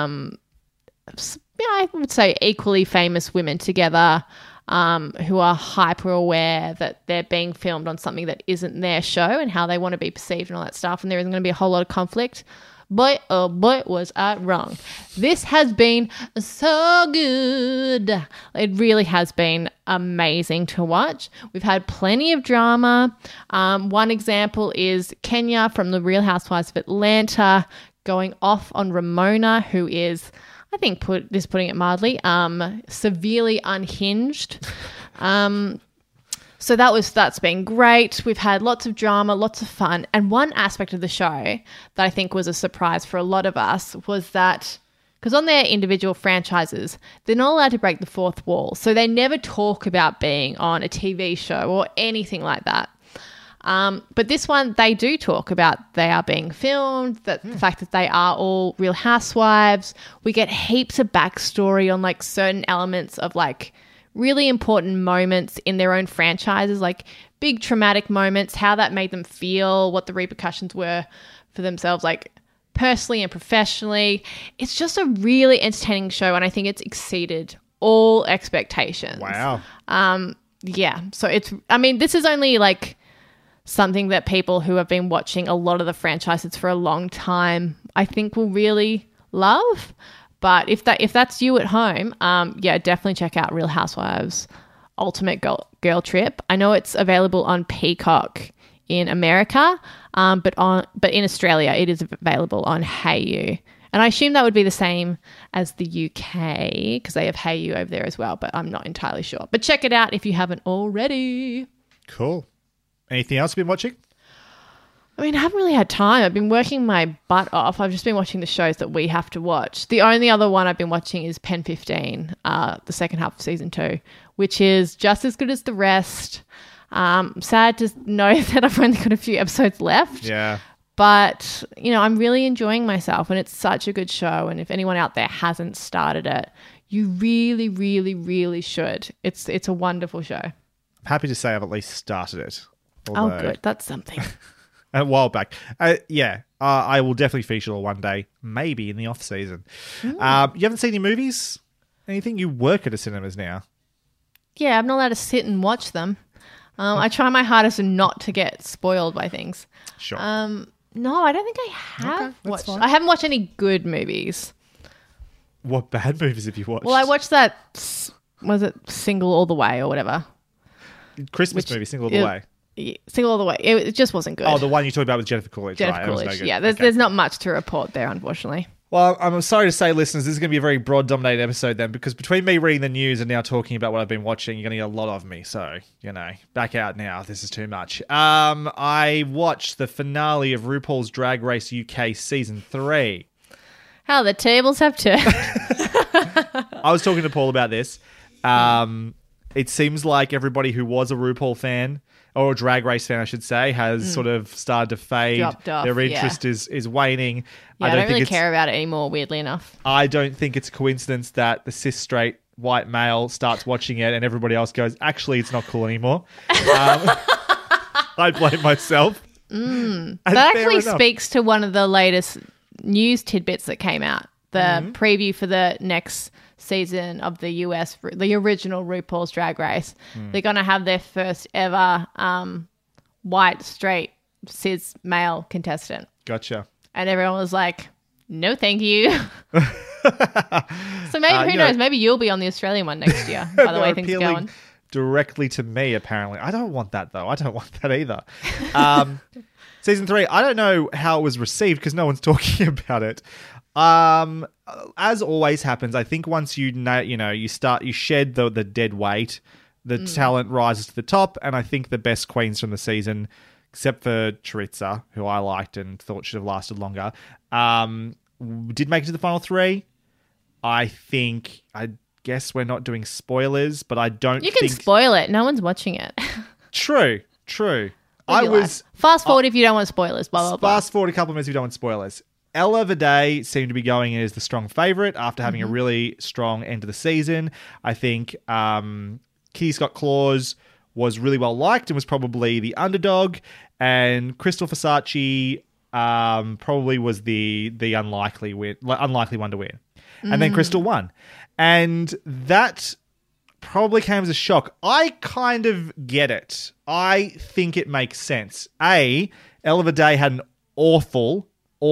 I would say equally famous women together who are hyper aware that they're being filmed on something that isn't their show and how they want to be perceived and all that stuff. And there isn't going to be a whole lot of conflict. Boy, oh boy, was I wrong. This has been so good. It really has been amazing to watch. We've had plenty of drama. One example is Kenya from the Real Housewives of Atlanta going off on Ramona, who is, I think, putting it mildly, severely unhinged. So that's been great. We've had lots of drama, lots of fun. And one aspect of the show that I think was a surprise for a lot of us was that, because on their individual franchises, they're not allowed to break the fourth wall. So they never talk about being on a TV show or anything like that. But this one, they do talk about they are being filmed, that the fact that they are all Real Housewives. We get heaps of backstory on like certain elements of like really important moments in their own franchises, like big traumatic moments, how that made them feel, what the repercussions were for themselves, like personally and professionally. It's just a really entertaining show, and I think it's exceeded all expectations. Wow. Yeah. So this is only like something that people who have been watching a lot of the franchises for a long time, I think, will really love. But if that's you at home, definitely check out Real Housewives Ultimate Girl Trip. I know it's available on Peacock in America, but in Australia it is available on Hayu. And I assume that would be the same as the UK because they have Hayu over there as well, but I'm not entirely sure. But check it out if you haven't already. Cool. Anything else you've been watching? I mean, I haven't really had time. I've been working my butt off. I've just been watching the shows that we have to watch. The only other one I've been watching is Pen 15, the second half of season 2, which is just as good as the rest. Sad to know that I've only got a few episodes left. Yeah. But, you know, I'm really enjoying myself and it's such a good show. And if anyone out there hasn't started it, you really, really, really should. It's a wonderful show. I'm happy to say I've at least started it. Oh, good. That's something. A while back. I will definitely feature it one day, maybe in the off season. You haven't seen any movies? Anything? You work at a cinemas now. Yeah, I'm not allowed to sit and watch them. I try my hardest not to get spoiled by things. Sure. No, I don't think I have Okay, that's watched. fine. I haven't watched any good movies. What bad movies have you watched? Well, I watched that. Was it Single All the Way or whatever? Christmas movie, Single All the Way. Yeah, Single All the Way. It just wasn't good. Oh, the one you talked about with Jennifer Coolidge. Jennifer right? That was Coolidge. no good. Yeah, Okay. there's not much to report there, unfortunately. Well, I'm sorry to say, listeners, this is going to be a very broad dominated episode then, because between me reading the news and now talking about what I've been watching, you're going to get a lot of me. So, back out now. This is too much. I watched the finale of RuPaul's Drag Race UK Season 3. How the tables have turned. I was talking to Paul about this. It seems like everybody who was a RuPaul fan, or a Drag Race fan, I should say, has sort of started to fade. Dropped off, Their interest is waning. Yeah, I don't really care about it anymore, weirdly enough. I don't think it's a coincidence that the cis straight white male starts watching it and everybody else goes, actually, it's not cool anymore. I blame myself. That actually speaks to one of the latest news tidbits that came out. The preview for the next season of the original RuPaul's Drag Race. They're going to have their first ever white, straight, cis male contestant. Gotcha. And everyone was like, no, thank you. So maybe, who knows, maybe you'll be on the Australian one next year, by the way things are going. Directly to me, apparently. I don't want that, though. I don't want that either. Season 3, I don't know how it was received because no one's talking about it. As always happens, I think once you shed the dead weight, the talent rises to the top, and I think the best queens from the season, except for Charitza, who I liked and thought should have lasted longer, did make it to the final 3. I guess we're not doing spoilers, but I don't You can spoil it. No one's watching it. True. Fast forward if you don't want spoilers, blah, blah, blah. Fast forward a couple of minutes if you don't want spoilers. Ella Vidae seemed to be going in as the strong favourite after having a really strong end of the season. I think Kitty Scott Claus was really well liked and was probably the underdog, and Crystal Versace probably was the unlikely one to win. And then Crystal won. And that probably came as a shock. I kind of get it. I think it makes sense. Ella Vidae had an awful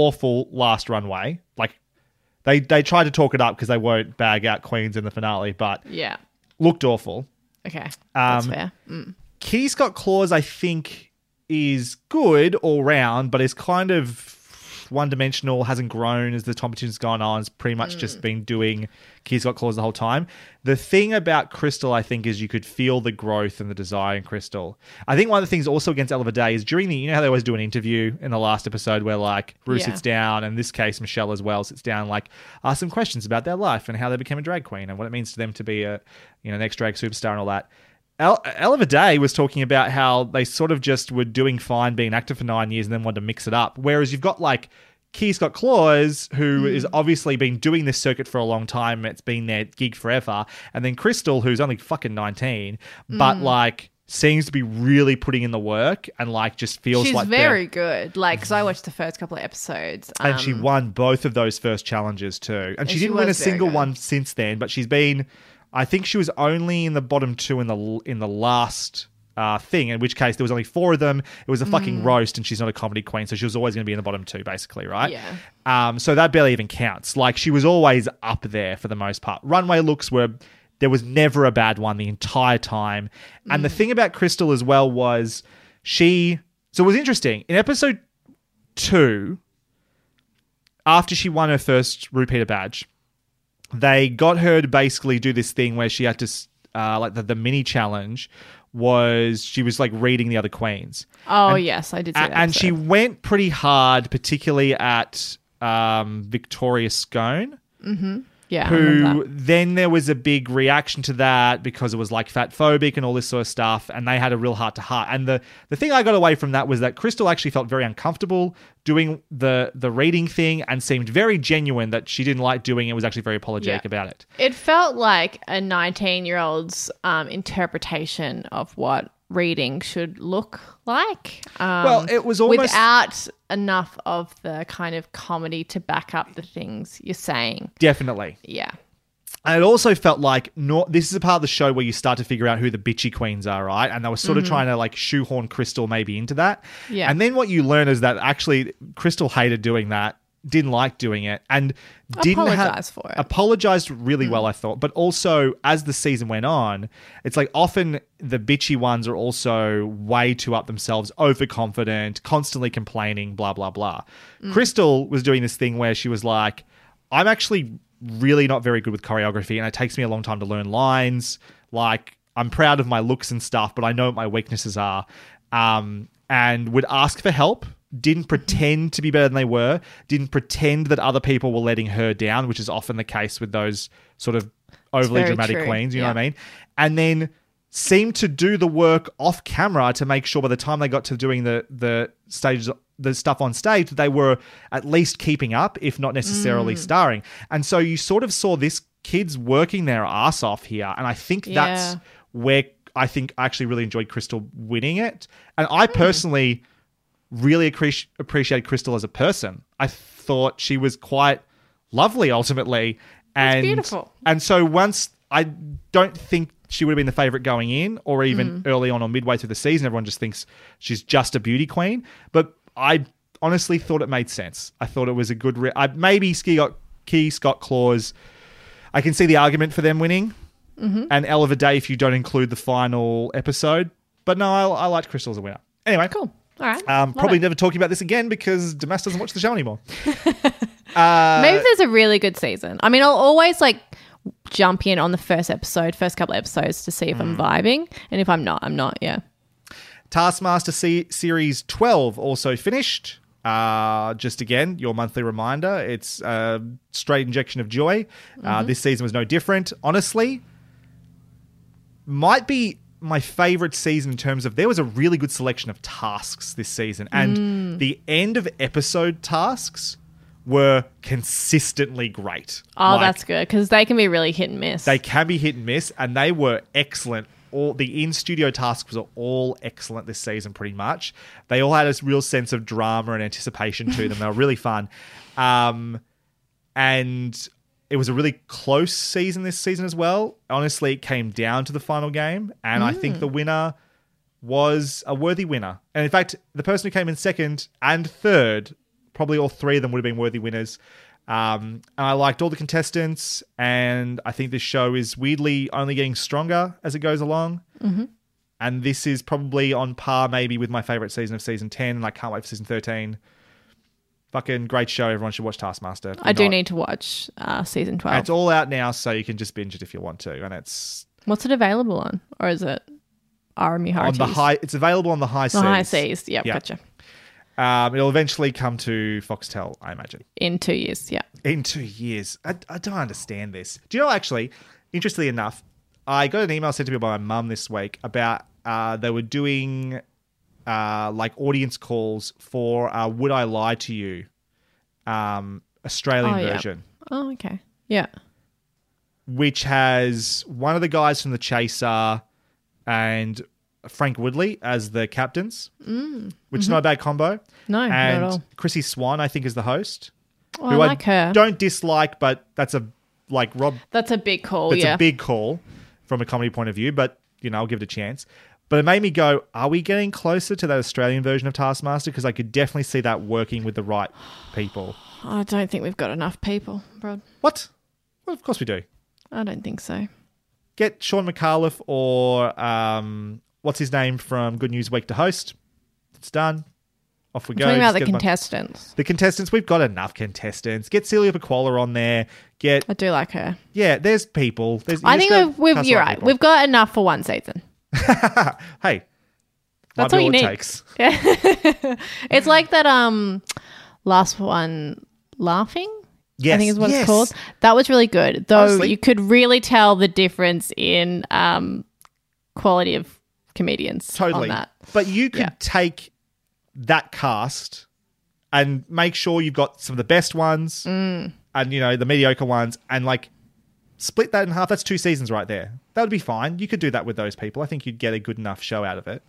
last runway. Like, they tried to talk it up because they won't bag out queens in the finale, but looked awful. Okay, that's fair. Kitty Scott Claus, I think, is good all round, but is kind of one-dimensional, hasn't grown as the competition's gone on. It's pretty much just been doing Kitty Scott Claus the whole time. The thing about Crystal, I think, is you could feel the growth and the desire in Crystal. I think one of the things also against Ella Vidae is during you know how they always do an interview in the last episode where like Ru sits down, and in this case Michelle as well sits down, like ask some questions about their life and how they became a drag queen and what it means to them to be a next drag superstar and all that. Ella Vidae was talking about how they sort of just were doing fine being active for 9 years and then wanted to mix it up. Whereas you've got like Kitty Scott Claus, who is obviously been doing this circuit for a long time. It's been their gig forever. And then Crystal, who's only fucking 19, but like seems to be really putting in the work and like just feels She's like she's very good. Like, because I watched the first couple of episodes. And she won both of those first challenges too. And she didn't win a single one since then, but she's been... I think she was only in the bottom 2 in the last thing, in which case there was only 4 of them. It was a fucking roast, and she's not a comedy queen, so she was always going to be in the bottom 2, basically, right? Yeah. So that barely even counts. Like, she was always up there for the most part. Runway looks were... There was never a bad one the entire time. And the thing about Crystal as well was she... So it was interesting. In episode 2, after she won her first Repeater badge... They got her to basically do this thing where she had to, like the mini challenge was she was like reading the other queens. Oh, yes, I did see that. And she went pretty hard, particularly at Victoria Scone. Mm-hmm. Yeah. Who then there was a big reaction to that because it was like fat phobic and all this sort of stuff, and they had a real heart to heart. And the thing I got away from that was that Crystal actually felt very uncomfortable doing the reading thing and seemed very genuine that she didn't like doing it, was actually very apologetic about it. It felt like a 19-year-old's interpretation of what reading should look like. Well, it was almost without enough of the kind of comedy to back up the things you're saying. definitely. Yeah. And it also felt like this is a part of the show where you start to figure out who the bitchy queens are, right? And they were sort of trying to like shoehorn Crystal maybe into that. Yeah. And then what you learn is that actually Crystal hated doing that, didn't like doing it, and didn't Apologise for it. Apologized really well, I thought. But also, as the season went on, it's like often the bitchy ones are also way too up themselves, overconfident, constantly complaining, blah, blah, blah. Crystal was doing this thing where she was like, I'm actually really not very good with choreography and it takes me a long time to learn lines. Like, I'm proud of my looks and stuff, but I know what my weaknesses are. And would ask for help. Didn't pretend to be better than they were. Didn't pretend that other people were letting her down, which is often the case with those sort of overly very dramatic true. queens, you know Yeah. what I mean? And then seemed to do the work off camera to make sure by the time they got to doing the stages, the stuff on stage, they were at least keeping up, if not necessarily starring. And so you sort of saw this kids working their ass off here. And I think that's where I think I actually really enjoyed Crystal winning it. And I personally really appreciated Crystal as a person. I thought she was quite lovely ultimately. And beautiful. And so once, I don't think she would have been the favourite going in or even early on or midway through the season. Everyone just thinks she's just a beauty queen. But I honestly thought it made sense. I thought it was a good... maybe Key, Scott Claus, I can see the argument for them winning. And Elle of a Day if you don't include the final episode. But no, I liked Crystal as a winner. Anyway. Cool. All right. Probably never talking about this again because Damas doesn't watch the show anymore. Maybe there's a really good season. I mean, I'll always like jump in on the first couple episodes to see if I'm vibing. And if I'm not, I'm not, yeah. Taskmaster Series 12 also finished. Just again, your monthly reminder. It's a straight injection of joy. This season was no different. Honestly, might be my favorite season in terms of there was a really good selection of tasks this season. And the end of episode tasks were consistently great. Oh, Like, that's good because they can be really hit and miss. They can be hit and miss, and they were excellent. All the in-studio tasks were all excellent this season, pretty much. They all had a real sense of drama and anticipation to them. They were really fun. And it was a really close season this season as well. Honestly, it came down to the final game, and I think the winner was a worthy winner. And in fact, the person who came in second and third, probably all three of them would have been worthy winners. And I liked all the contestants, and I think this show is weirdly only getting stronger as it goes along. And this is probably on par maybe with my favorite season of season 10, and I can't wait for season 13. Fucking great show. Everyone should watch Taskmaster. I do need to watch season 12. And it's all out now, so you can just binge it if you want to. And it's What's it available on? Or is it RMU on the high. It's available on the high seas. The high seas. Yep, Yeah. gotcha. It'll eventually come to Foxtel, I imagine. In 2 years, yeah. In 2 years. I don't understand this. Do you know, actually, interestingly enough, I got an email sent to me by my mum this week about they were doing like audience calls for Would I Lie to You? Australian version. Oh, okay. Yeah. Which has one of the guys from The Chaser and Frank Woodley as the captains, which is not a bad combo. No, and not at all. Chrissy Swan, I think, is the host. Oh, I like her. Don't dislike, but that's a Rob. That's a big call, That's yeah. a big call from a comedy point of view, but I'll give it a chance. But it made me go, are we getting closer to that Australian version of Taskmaster? Because I could definitely see that working with the right people. I don't think we've got enough people, bro. What? Well, of course we do. I don't think so. Get Sean McAuliffe or what's his name from Good News Week to host. It's done. Off we go. Talking about Just the get them on. contestants. The contestants, we've got enough contestants. Get Celia Pacquola on there. I do like her. Yeah, there's people. I think you're right. People. We've got enough for one season. Hey, That's might be all you it need. takes. Yeah. It's like that last one, Laughing? Yes. I think is what Yes. it's called. That was really good. Though Honestly. you could really tell the difference in quality of comedians Totally. on that. But you could Yeah. take that cast and make sure you've got some of the best ones and, the mediocre ones and, split that in half. That's 2 seasons right there. That would be fine. You could do that with those people. I think you'd get a good enough show out of it.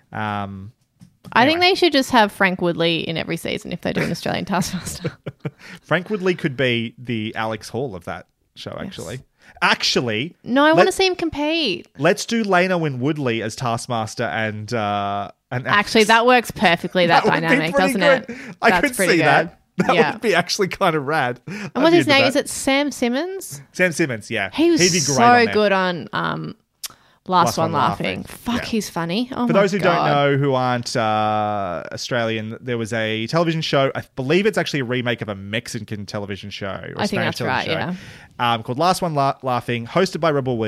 I think they should just have Frank Woodley in every season if they do an Australian Taskmaster. Frank Woodley could be the Alex Hall of that show, actually. Actually, no, I want to see him compete. Let's do Leno and Woodley as Taskmaster and actually, that works perfectly. That dynamic, doesn't it? I could see that. That would be actually kind of rad. And what's his name? Is it Sam Simmons? Sam Simmons, yeah. He'd be great so good on Last One Laughing. Fuck, he's funny. Oh, for those who don't know, who aren't Australian, there was a television show. I believe it's actually a remake of a Mexican television show. Or I think that's right, yeah. Called Last One Laughing, hosted by Rebel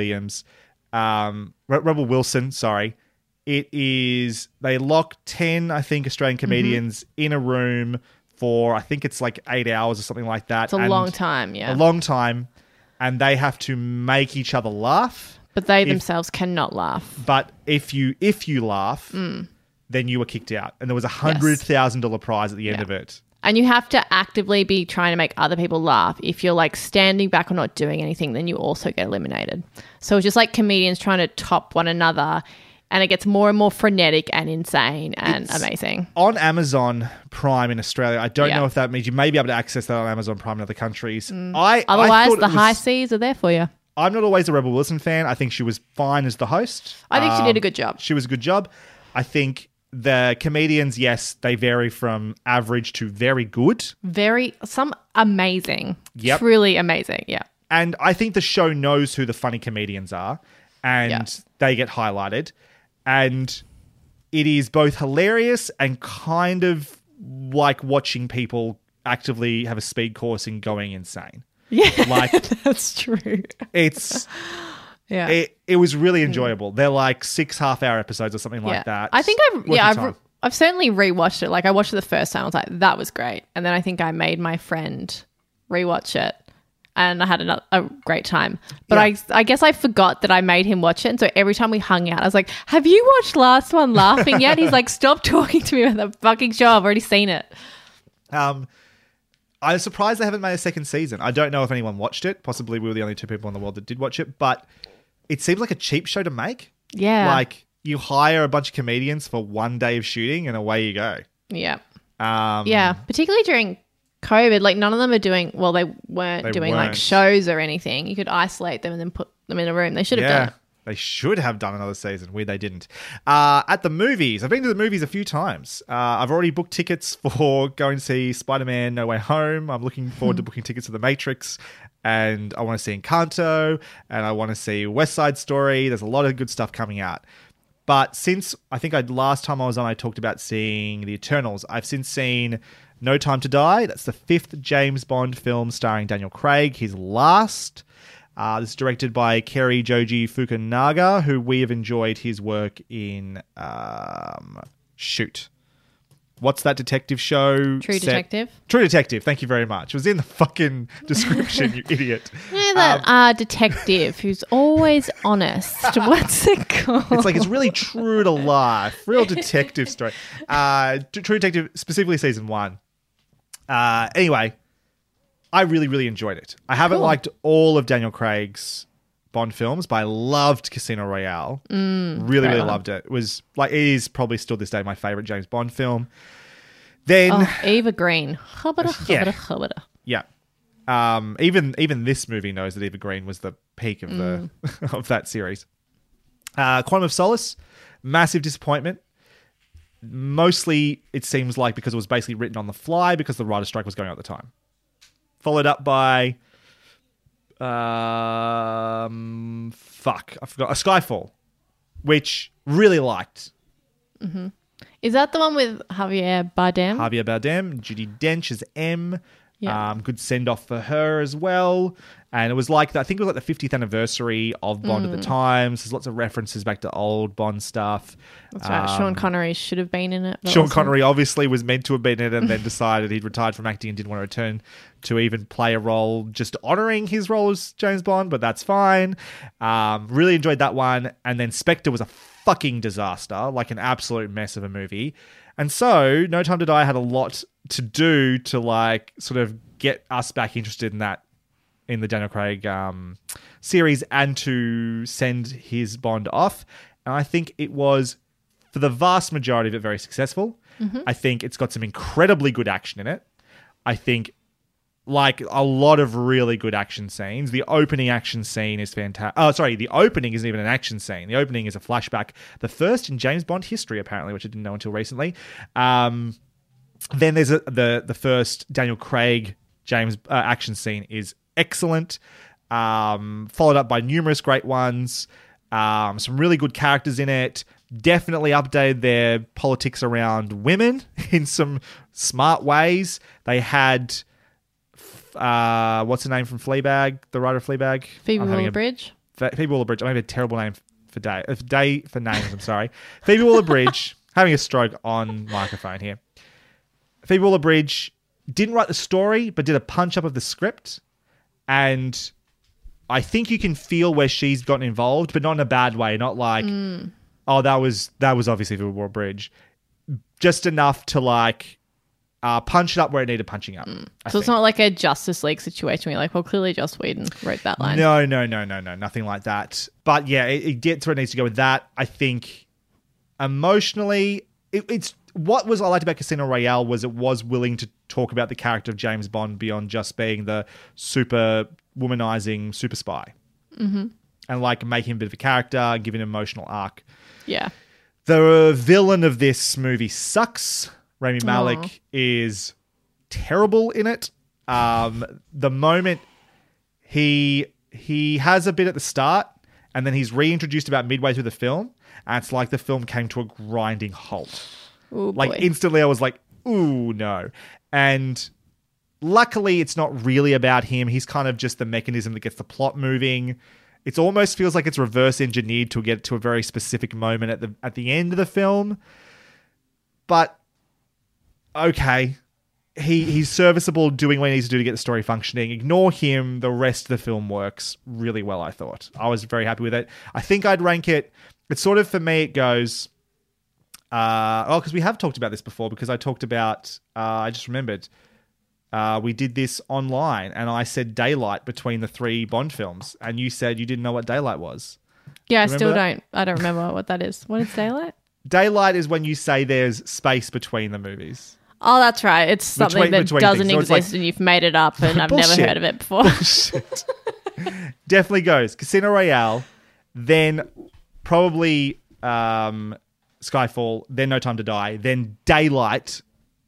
Wilson, sorry. It is, they lock 10, I think, Australian comedians in a room for, I think it's like 8 hours or something like that. It's a long time, yeah. A long time. And they have to make each other laugh. But they themselves cannot laugh. But if you laugh, then you were kicked out. And there was a $100,000 prize at the end of it. And you have to actively be trying to make other people laugh. If you're like standing back or not doing anything, then you also get eliminated. So it's just like comedians trying to top one another. And it gets more and more frenetic and insane and amazing. On Amazon Prime in Australia, I don't know if that means you may be able to access that on Amazon Prime in other countries. Otherwise, the high seas are there for you. I'm not always a Rebel Wilson fan. I think she was fine as the host. I think she did a good job. She was a good job. I think the comedians, yes, they vary from average to very good. Some amazing. Yep. Truly amazing, yeah. And I think the show knows who the funny comedians are and they get highlighted. And it is both hilarious and kind of like watching people actively have a speed course in going insane. Yeah, like, that's true. It was really enjoyable. They're like 6 half-hour episodes or something like that. I think I've certainly rewatched it. Like I watched it the first time. I was like, that was great. And then I think I made my friend rewatch it. And I had a great time. But I guess I forgot that I made him watch it. And so every time we hung out, I was like, have you watched Last One Laughing yet? He's like, stop talking to me about the fucking show. I've already seen it. I'm surprised they haven't made a second season. I don't know if anyone watched it. Possibly we were the only 2 people in the world that did watch it. But it seems like a cheap show to make. Yeah. Like you hire a bunch of comedians for 1 day of shooting and away you go. Yeah. Particularly during COVID, like none of them are doing, well, they weren't doing like shows or anything. You could isolate them and then put them in a room. They should have done it. They should have done another season. Weird they didn't. At the movies, I've been to the movies a few times. I've already booked tickets for going to see Spider-Man No Way Home. I'm looking forward to booking tickets to The Matrix. And I want to see Encanto. And I want to see West Side Story. There's a lot of good stuff coming out. But since, I think last time I was on, I talked about seeing The Eternals. I've since seen No Time to Die. That's the 5th James Bond film starring Daniel Craig, his last. This is directed by Kerry Joji Fukunaga, who we have enjoyed his work in Shoot. What's that detective show? True Detective. True Detective. Thank you very much. It was in the fucking description, you idiot. Yeah, that detective who's always honest. What's it called? It's like, it's really true to life. Real detective story. True Detective, specifically season 1. Anyway, I really, really enjoyed it. I haven't liked all of Daniel Craig's Bond films, but I loved Casino Royale. Really loved it. It was like, it is probably still this day my favorite James Bond film. Then Eva Green. Hubbada. Yeah. Even this movie knows that Eva Green was the peak of the of that series. Quantum of Solace, massive disappointment. Mostly, it seems like because it was basically written on the fly because the writer's strike was going on at the time. Followed up by I forgot. Skyfall, which really liked. Mm-hmm. Is that the one with Javier Bardem? Javier Bardem, Judi Dench as M. Yeah. Good send off for her as well. And it was like, I think it was like the 50th anniversary of Bond at the time. So there's lots of references back to old Bond stuff. That's right. Sean Connery should have been in it. Sean Connery obviously was meant to have been in it and then decided he'd retired from acting and didn't want to return to even play a role, just honouring his role as James Bond, but that's fine. Really enjoyed that one. And then Spectre was a fucking disaster, like an absolute mess of a movie. And so No Time to Die had a lot to do to like sort of get us back interested in that in the Daniel Craig series and to send his Bond off. And I think it was, for the vast majority of it, very successful. I think it's got some incredibly good action in it. I think like a lot of really good action scenes. The opening action scene is fantastic. Oh, sorry, the opening isn't even an action scene. The opening is a flashback. The first in James Bond history, apparently, which I didn't know until recently. Then there's the first Daniel Craig James action scene is excellent. Followed up by numerous great ones. Some really good characters in it. Definitely updated their politics around women in some smart ways. They had... what's the name from Fleabag? The writer of Fleabag? Phoebe Waller-Bridge. Phoebe Waller-Bridge. I have a terrible name for names. I'm sorry. Phoebe Waller-Bridge. Having a stroke on microphone here. Phoebe Waller-Bridge didn't write the story, but did a punch-up of the script. And I think you can feel where she's gotten involved, but not in a bad way. Not like, oh, that was obviously Phoebe Waller-Bridge. Just enough to like... punch it up where it needed punching up. So it's not like a Justice League situation where you're like, well, clearly Joss Whedon wrote that line. No, nothing like that. But yeah, it gets where it needs to go with that. I think emotionally, it's what was I liked about Casino Royale was it was willing to talk about the character of James Bond beyond just being the super womanizing super spy. And like make him a bit of a character, give an emotional arc. Yeah. The villain of this movie sucks. Rami Malek is terrible in it. The moment he has a bit at the start and then he's reintroduced about midway through the film and it's like the film came to a grinding halt. Ooh, like boy. instantly I was like, ooh, no. And luckily it's not really about him. He's kind of just the mechanism that gets the plot moving. It almost feels like it's reverse engineered to get to a very specific moment at the end of the film. But okay, he's serviceable doing what he needs to do to get the story functioning. Ignore him. The rest of the film works really well, I thought. I was very happy with it. I think I'd rank it... It's sort of, for me, it goes... because we have talked about this before because I talked about... I just remembered. We did this online and I said Daylight between the 3 Bond films and you said you didn't know what Daylight was. Yeah, I still don't. I don't remember what that is. What is Daylight? Daylight is when you say there's space between the movies. Oh, that's right. It's something that doesn't things. So exist like, and you've made it up and I've never heard of it before. Bullshit. Definitely goes Casino Royale, then probably Skyfall, then No Time to Die, then Daylight.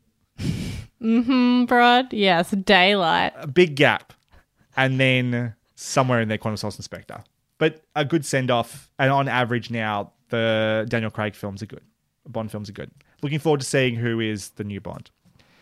Brad. Yes, Daylight. A big gap. And then somewhere in there, Quantum of Solace and Spectre. But a good send-off. And on average now, the Daniel Craig films are good. Bond films are good. Looking forward to seeing who is the new Bond.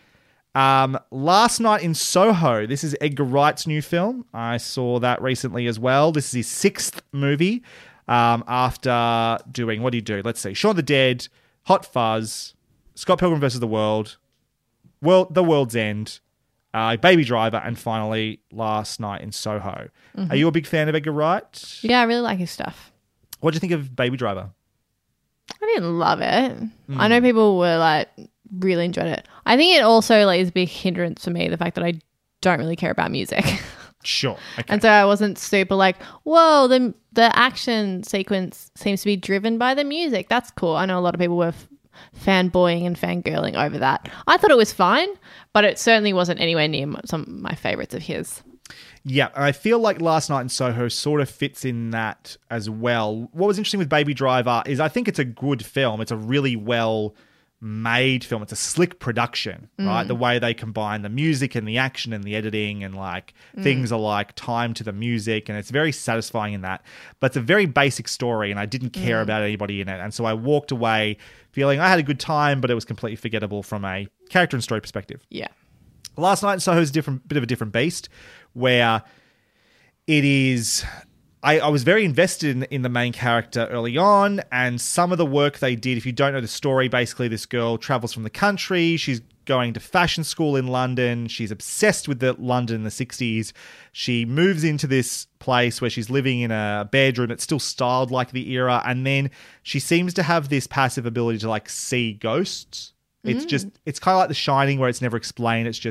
Last Night in Soho. This is Edgar Wright's new film. I saw that recently as well. This is his 6th movie after doing... What did he do? Let's see. Shaun of the Dead, Hot Fuzz, Scott Pilgrim vs. the World, The World's End, Baby Driver, and finally Last Night in Soho. Are you a big fan of Edgar Wright? Yeah, I really like his stuff. What do you think of Baby Driver? I didn't love it. I know people were like really enjoyed it. I think it also like is a big hindrance for me, the fact that I don't really care about music. Sure. Okay. And so I wasn't super like, whoa, the action sequence seems to be driven by the music. That's cool. I know a lot of people were fanboying and fangirling over that. I thought it was fine, but it certainly wasn't anywhere near some of my favorites of his. Yeah, I feel like Last Night in Soho sort of fits in that as well. What was interesting with Baby Driver is I think it's a good film. It's a really well-made film. It's a slick production, right? The way they combine the music and the action and the editing and like things are like timed to the music and it's very satisfying in that. But it's a very basic story and I didn't care about anybody in it. And so I walked away feeling I had a good time, but it was completely forgettable from a character and story perspective. Yeah. Last Night in Soho is a bit of a different beast, where it is... I was very invested in the main character early on, and some of the work they did, if you don't know the story, basically this girl travels from the country, she's going to fashion school in London, she's obsessed with London in the 60s, she moves into this place where she's living in a bedroom that's still styled like the era, and then she seems to have this passive ability to like see ghosts. It's just, it's kind of like The Shining where it's never explained. It's just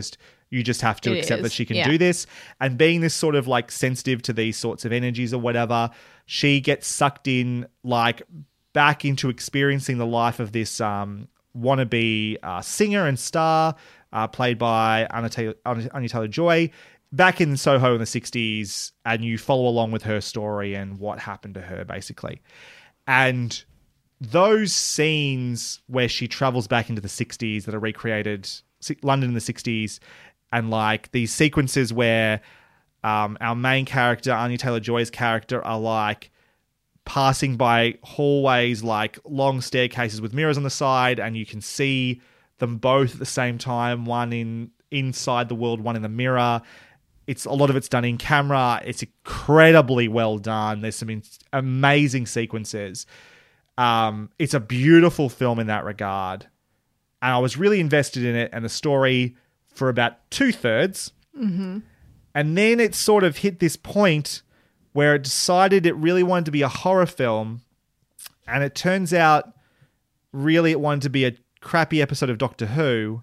You just have to It accept is, that she can yeah. do this. And being this sort of like sensitive to these sorts of energies or whatever, she gets sucked in like back into experiencing the life of this wannabe singer and star played by Anya Taylor-Joy back in Soho in the 60s, and you follow along with her story and what happened to her, basically. And those scenes where she travels back into the 60s that are recreated, London in the 60s, and like these sequences where our main character, Anya Taylor-Joy's character, are like passing by hallways, like long staircases with mirrors on the side, and you can see them both at the same time, one inside the world, one in the mirror. A lot of it's done in camera. It's incredibly well done. There's some amazing sequences. It's a beautiful film in that regard. And I was really invested in it and the story for about 2/3. Mm-hmm. And then it sort of hit this point where it decided it really wanted to be a horror film. And it turns out really it wanted to be a crappy episode of Doctor Who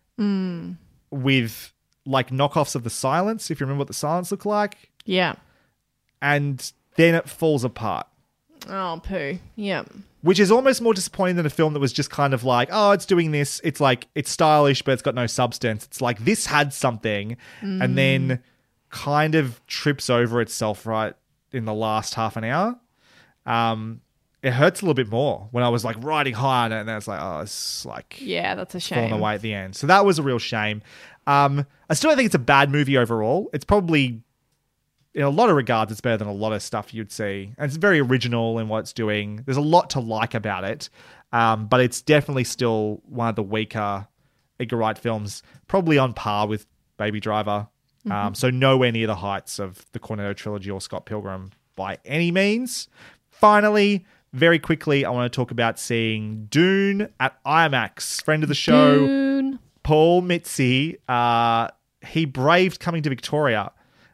with like knockoffs of The Silence, if you remember what The Silence looked like. Yeah. And then it falls apart. Oh, poo. Yeah. Which is almost more disappointing than a film that was just kind of like, oh, it's doing this. It's like, it's stylish, but it's got no substance. It's like, this had something and then kind of trips over itself right in the last half an hour. It hurts a little bit more when I was like riding high on it, and then it's like, oh, it's like... Yeah, that's a falling shame. away at the end. So that was a real shame. I still don't think it's a bad movie overall. It's probably... in a lot of regards, it's better than a lot of stuff you'd see. And it's very original in what it's doing. There's a lot to like about it. But it's definitely still one of the weaker Edgar Wright films, probably on par with Baby Driver. So nowhere near the heights of the Cornetto trilogy or Scott Pilgrim by any means. Finally, very quickly, I want to talk about seeing Dune at IMAX. Friend of the show, Dune. Paul Mitzi. He braved coming to Victoria,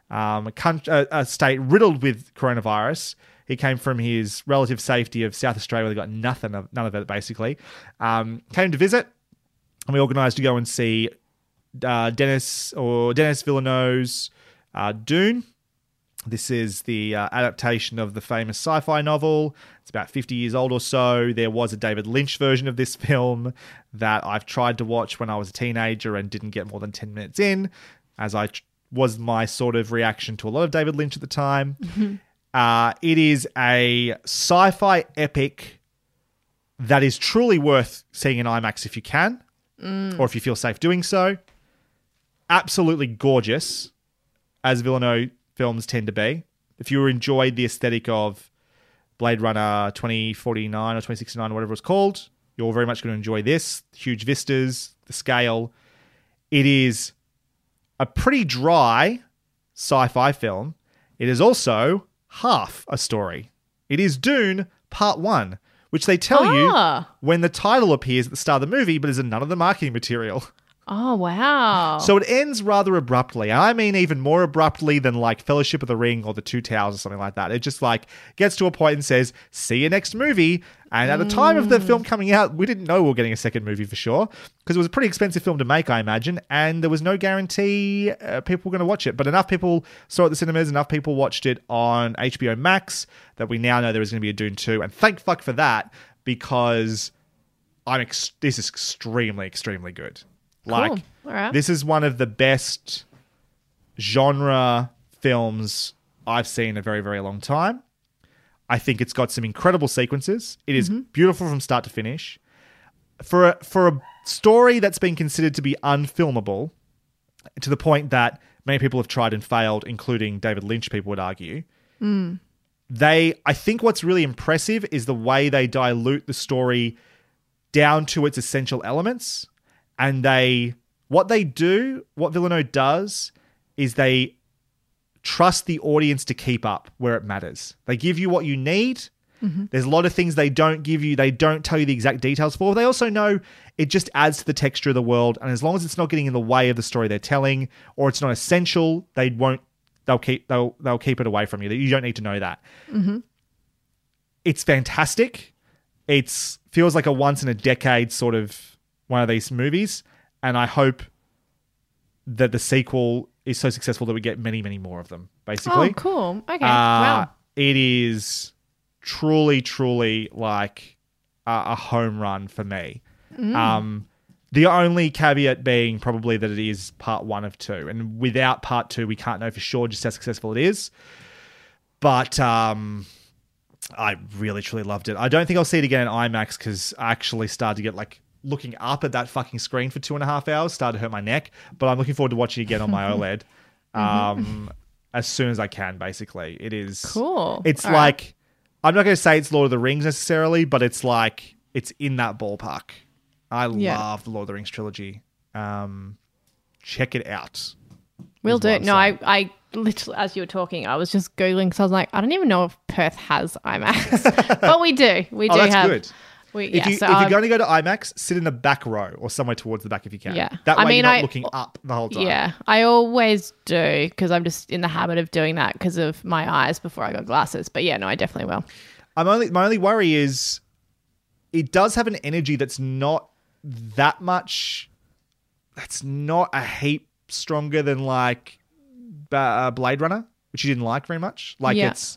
a state riddled with coronavirus. He came from his relative safety of South Australia, where they got none of it, basically. Came to visit, and we organised to go and see Denis Villeneuve's Dune. This is the adaptation of the famous sci-fi novel. It's about 50 years old or so. There was a David Lynch version of this film that I've tried to watch when I was a teenager and didn't get more than 10 minutes in, as was my sort of reaction to a lot of David Lynch at the time. It is a sci-fi epic that is truly worth seeing in IMAX if you can, or if you feel safe doing so. Absolutely gorgeous, as Villeneuve films tend to be. If you enjoyed the aesthetic of Blade Runner 2049 or 2069 or whatever it's called, you're very much going to enjoy this. Huge vistas, the scale. It is a pretty dry sci-fi film. It is also half a story. It is Dune Part 1, which they tell you when the title appears at the start of the movie, but is none of the marketing material. Oh, wow. So it ends rather abruptly. I mean, even more abruptly than like Fellowship of the Ring or The Two Towers or something like that. It just like gets to a point and says, see you next movie. And at the time of the film coming out, we didn't know we were getting a second movie for sure, because it was a pretty expensive film to make, I imagine. And there was no guarantee people were going to watch it. But enough people saw it at the cinemas, enough people watched it on HBO Max that we now know there is going to be a Dune 2. And thank fuck for that, because this is extremely, extremely good. Like, cool. All right. This is one of the best genre films I've seen in a very, very long time. I think it's got some incredible sequences. It is beautiful from start to finish. For a story that's been considered to be unfilmable, to the point that many people have tried and failed, including David Lynch, people would argue, I think what's really impressive is the way they dilute the story down to its essential elements. And what Villeneuve does is they trust the audience to keep up where it matters. They give you what you need. There's a lot of things they don't give you. They don't tell you the exact details for. They also know it just adds to the texture of the world. And as long as it's not getting in the way of the story they're telling, or it's not essential, they'll keep it away from you. You don't need to know that. It's fantastic. It feels like a once in a decade sort of one of these movies, and I hope that the sequel is so successful that we get many, many more of them, basically. Oh, cool. Okay. Wow. It is truly, truly like a home run for me. The only caveat being probably that it is part 1 of 2. And without part 2, we can't know for sure just how successful it is. But I really, truly loved it. I don't think I'll see it again in IMAX because I actually started to get like looking up at that fucking screen for 2.5 hours started to hurt my neck. But I'm looking forward to watching it again on my OLED as soon as I can, basically. It is cool. It's all like, right. I'm not going to say it's Lord of the Rings necessarily, but it's like, it's in that ballpark. I love the Lord of the Rings trilogy. Check it out. Will do. No, I literally, as you were talking, I was just Googling because I was like, I don't even know if Perth has IMAX. But we do. We do that's have. Good. If you're going to go to IMAX, sit in the back row or somewhere towards the back if you can. Yeah. That way you're not looking up the whole time. Yeah. I always do because I'm just in the habit of doing that because of my eyes before I got glasses. But yeah, no, I definitely will. My only worry is it does have an energy that's not that much. That's not a heap stronger than like Blade Runner, which you didn't like very much. Like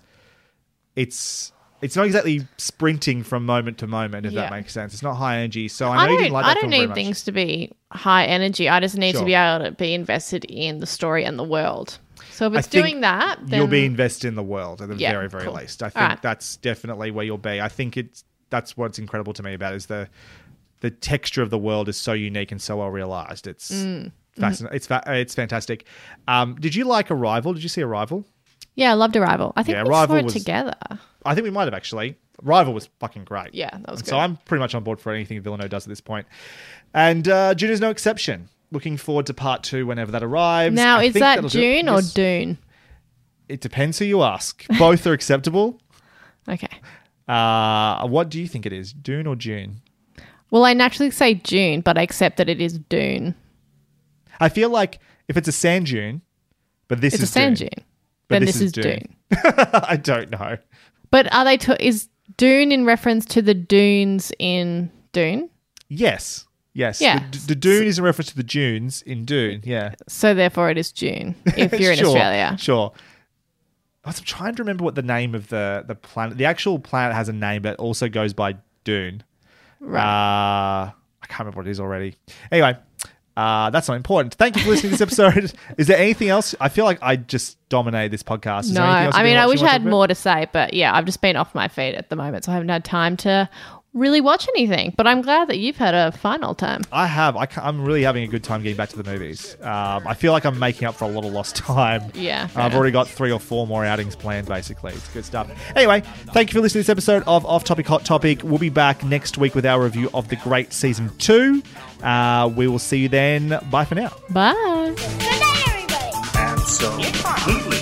it's not exactly sprinting from moment to moment, if that makes sense. It's not high energy. So I know you didn't like that film very much. I don't need things to be high energy. I just need to be able to be invested in the story and the world. So if it's doing that, then you'll be invested in the world at the very, very least. I think that's definitely where you'll be. I think that's what's incredible to me about it is the texture of the world is so unique and so well realized. It's fascinating. It's fantastic. Did you like Arrival? Did you see Arrival? Yeah, I loved Arrival. I think we saw it together. I think we might have actually. Arrival was fucking great. Yeah, that was good. So I'm pretty much on board for anything Villeneuve does at this point. And June is no exception. Looking forward to part 2 whenever that arrives. Now, is that June or Dune? It depends who you ask. Both are acceptable. Okay. What do you think it is, Dune or June? Well, I naturally say June, but I accept that it is Dune. I feel like if it's a sand dune, but this is a sand dune, then this is Dune. I don't know. But are they? Is Dune in reference to the dunes in Dune? Yes. Yes. Yeah. The dune is in reference to the dunes in Dune. Yeah. So therefore, it is June if you're in Australia. Sure. I was trying to remember what the name of the planet. The actual planet has a name, but also goes by Dune. Right. I can't remember what it is already. Anyway, that's not important. Thank you for listening to this episode. Is there anything else? I feel like I just dominated this podcast. Is no, I mean, I wish I had more to say, but yeah, I've just been off my feet at the moment, so I haven't had time to really watch anything. But I'm glad that you've had a fine old time. I have. I'm really having a good time getting back to the movies. I feel like I'm making up for a lot of lost time. Yeah. I've already got 3 or 4 more outings planned, basically. It's good stuff. Anyway, thank you for listening to this episode of Off Topic Hot Topic. We'll be back next week with our review of The Great Season 2. We will see you then. Bye for now. Bye. Good night, everybody. Absolutely.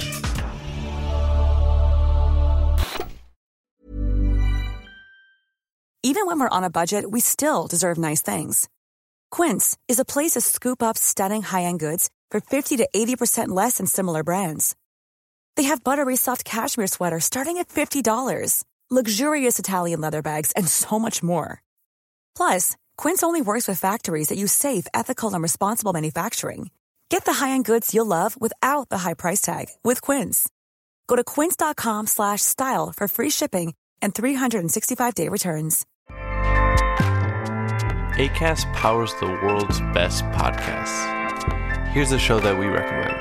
Even when we're on a budget, we still deserve nice things. Quince is a place to scoop up stunning high-end goods for 50 to 80% less than similar brands. They have buttery soft cashmere sweaters starting at $50, luxurious Italian leather bags, and so much more. Plus, Quince only works with factories that use safe, ethical, and responsible manufacturing. Get the high-end goods you'll love without the high price tag with Quince. Go to quince.com/style for free shipping and 365-day returns. Acast powers the world's best podcasts. Here's a show that we recommend.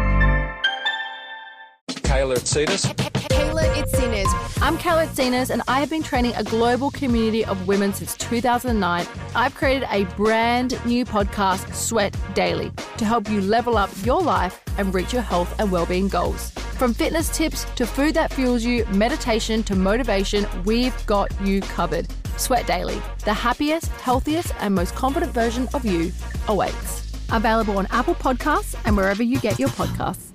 Kayla Itsinas. Kayla Itsinas. I'm Kayla Itsinas, and I have been training a global community of women since 2009. I've created a brand new podcast, Sweat Daily, to help you level up your life and reach your health and well-being goals. From fitness tips to food that fuels you, meditation to motivation, we've got you covered. Sweat Daily, the happiest, healthiest, and most confident version of you awaits. Available on Apple Podcasts and wherever you get your podcasts.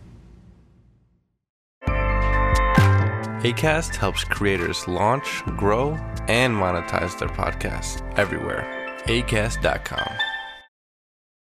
Acast helps creators launch, grow, and monetize their podcasts everywhere. Acast.com.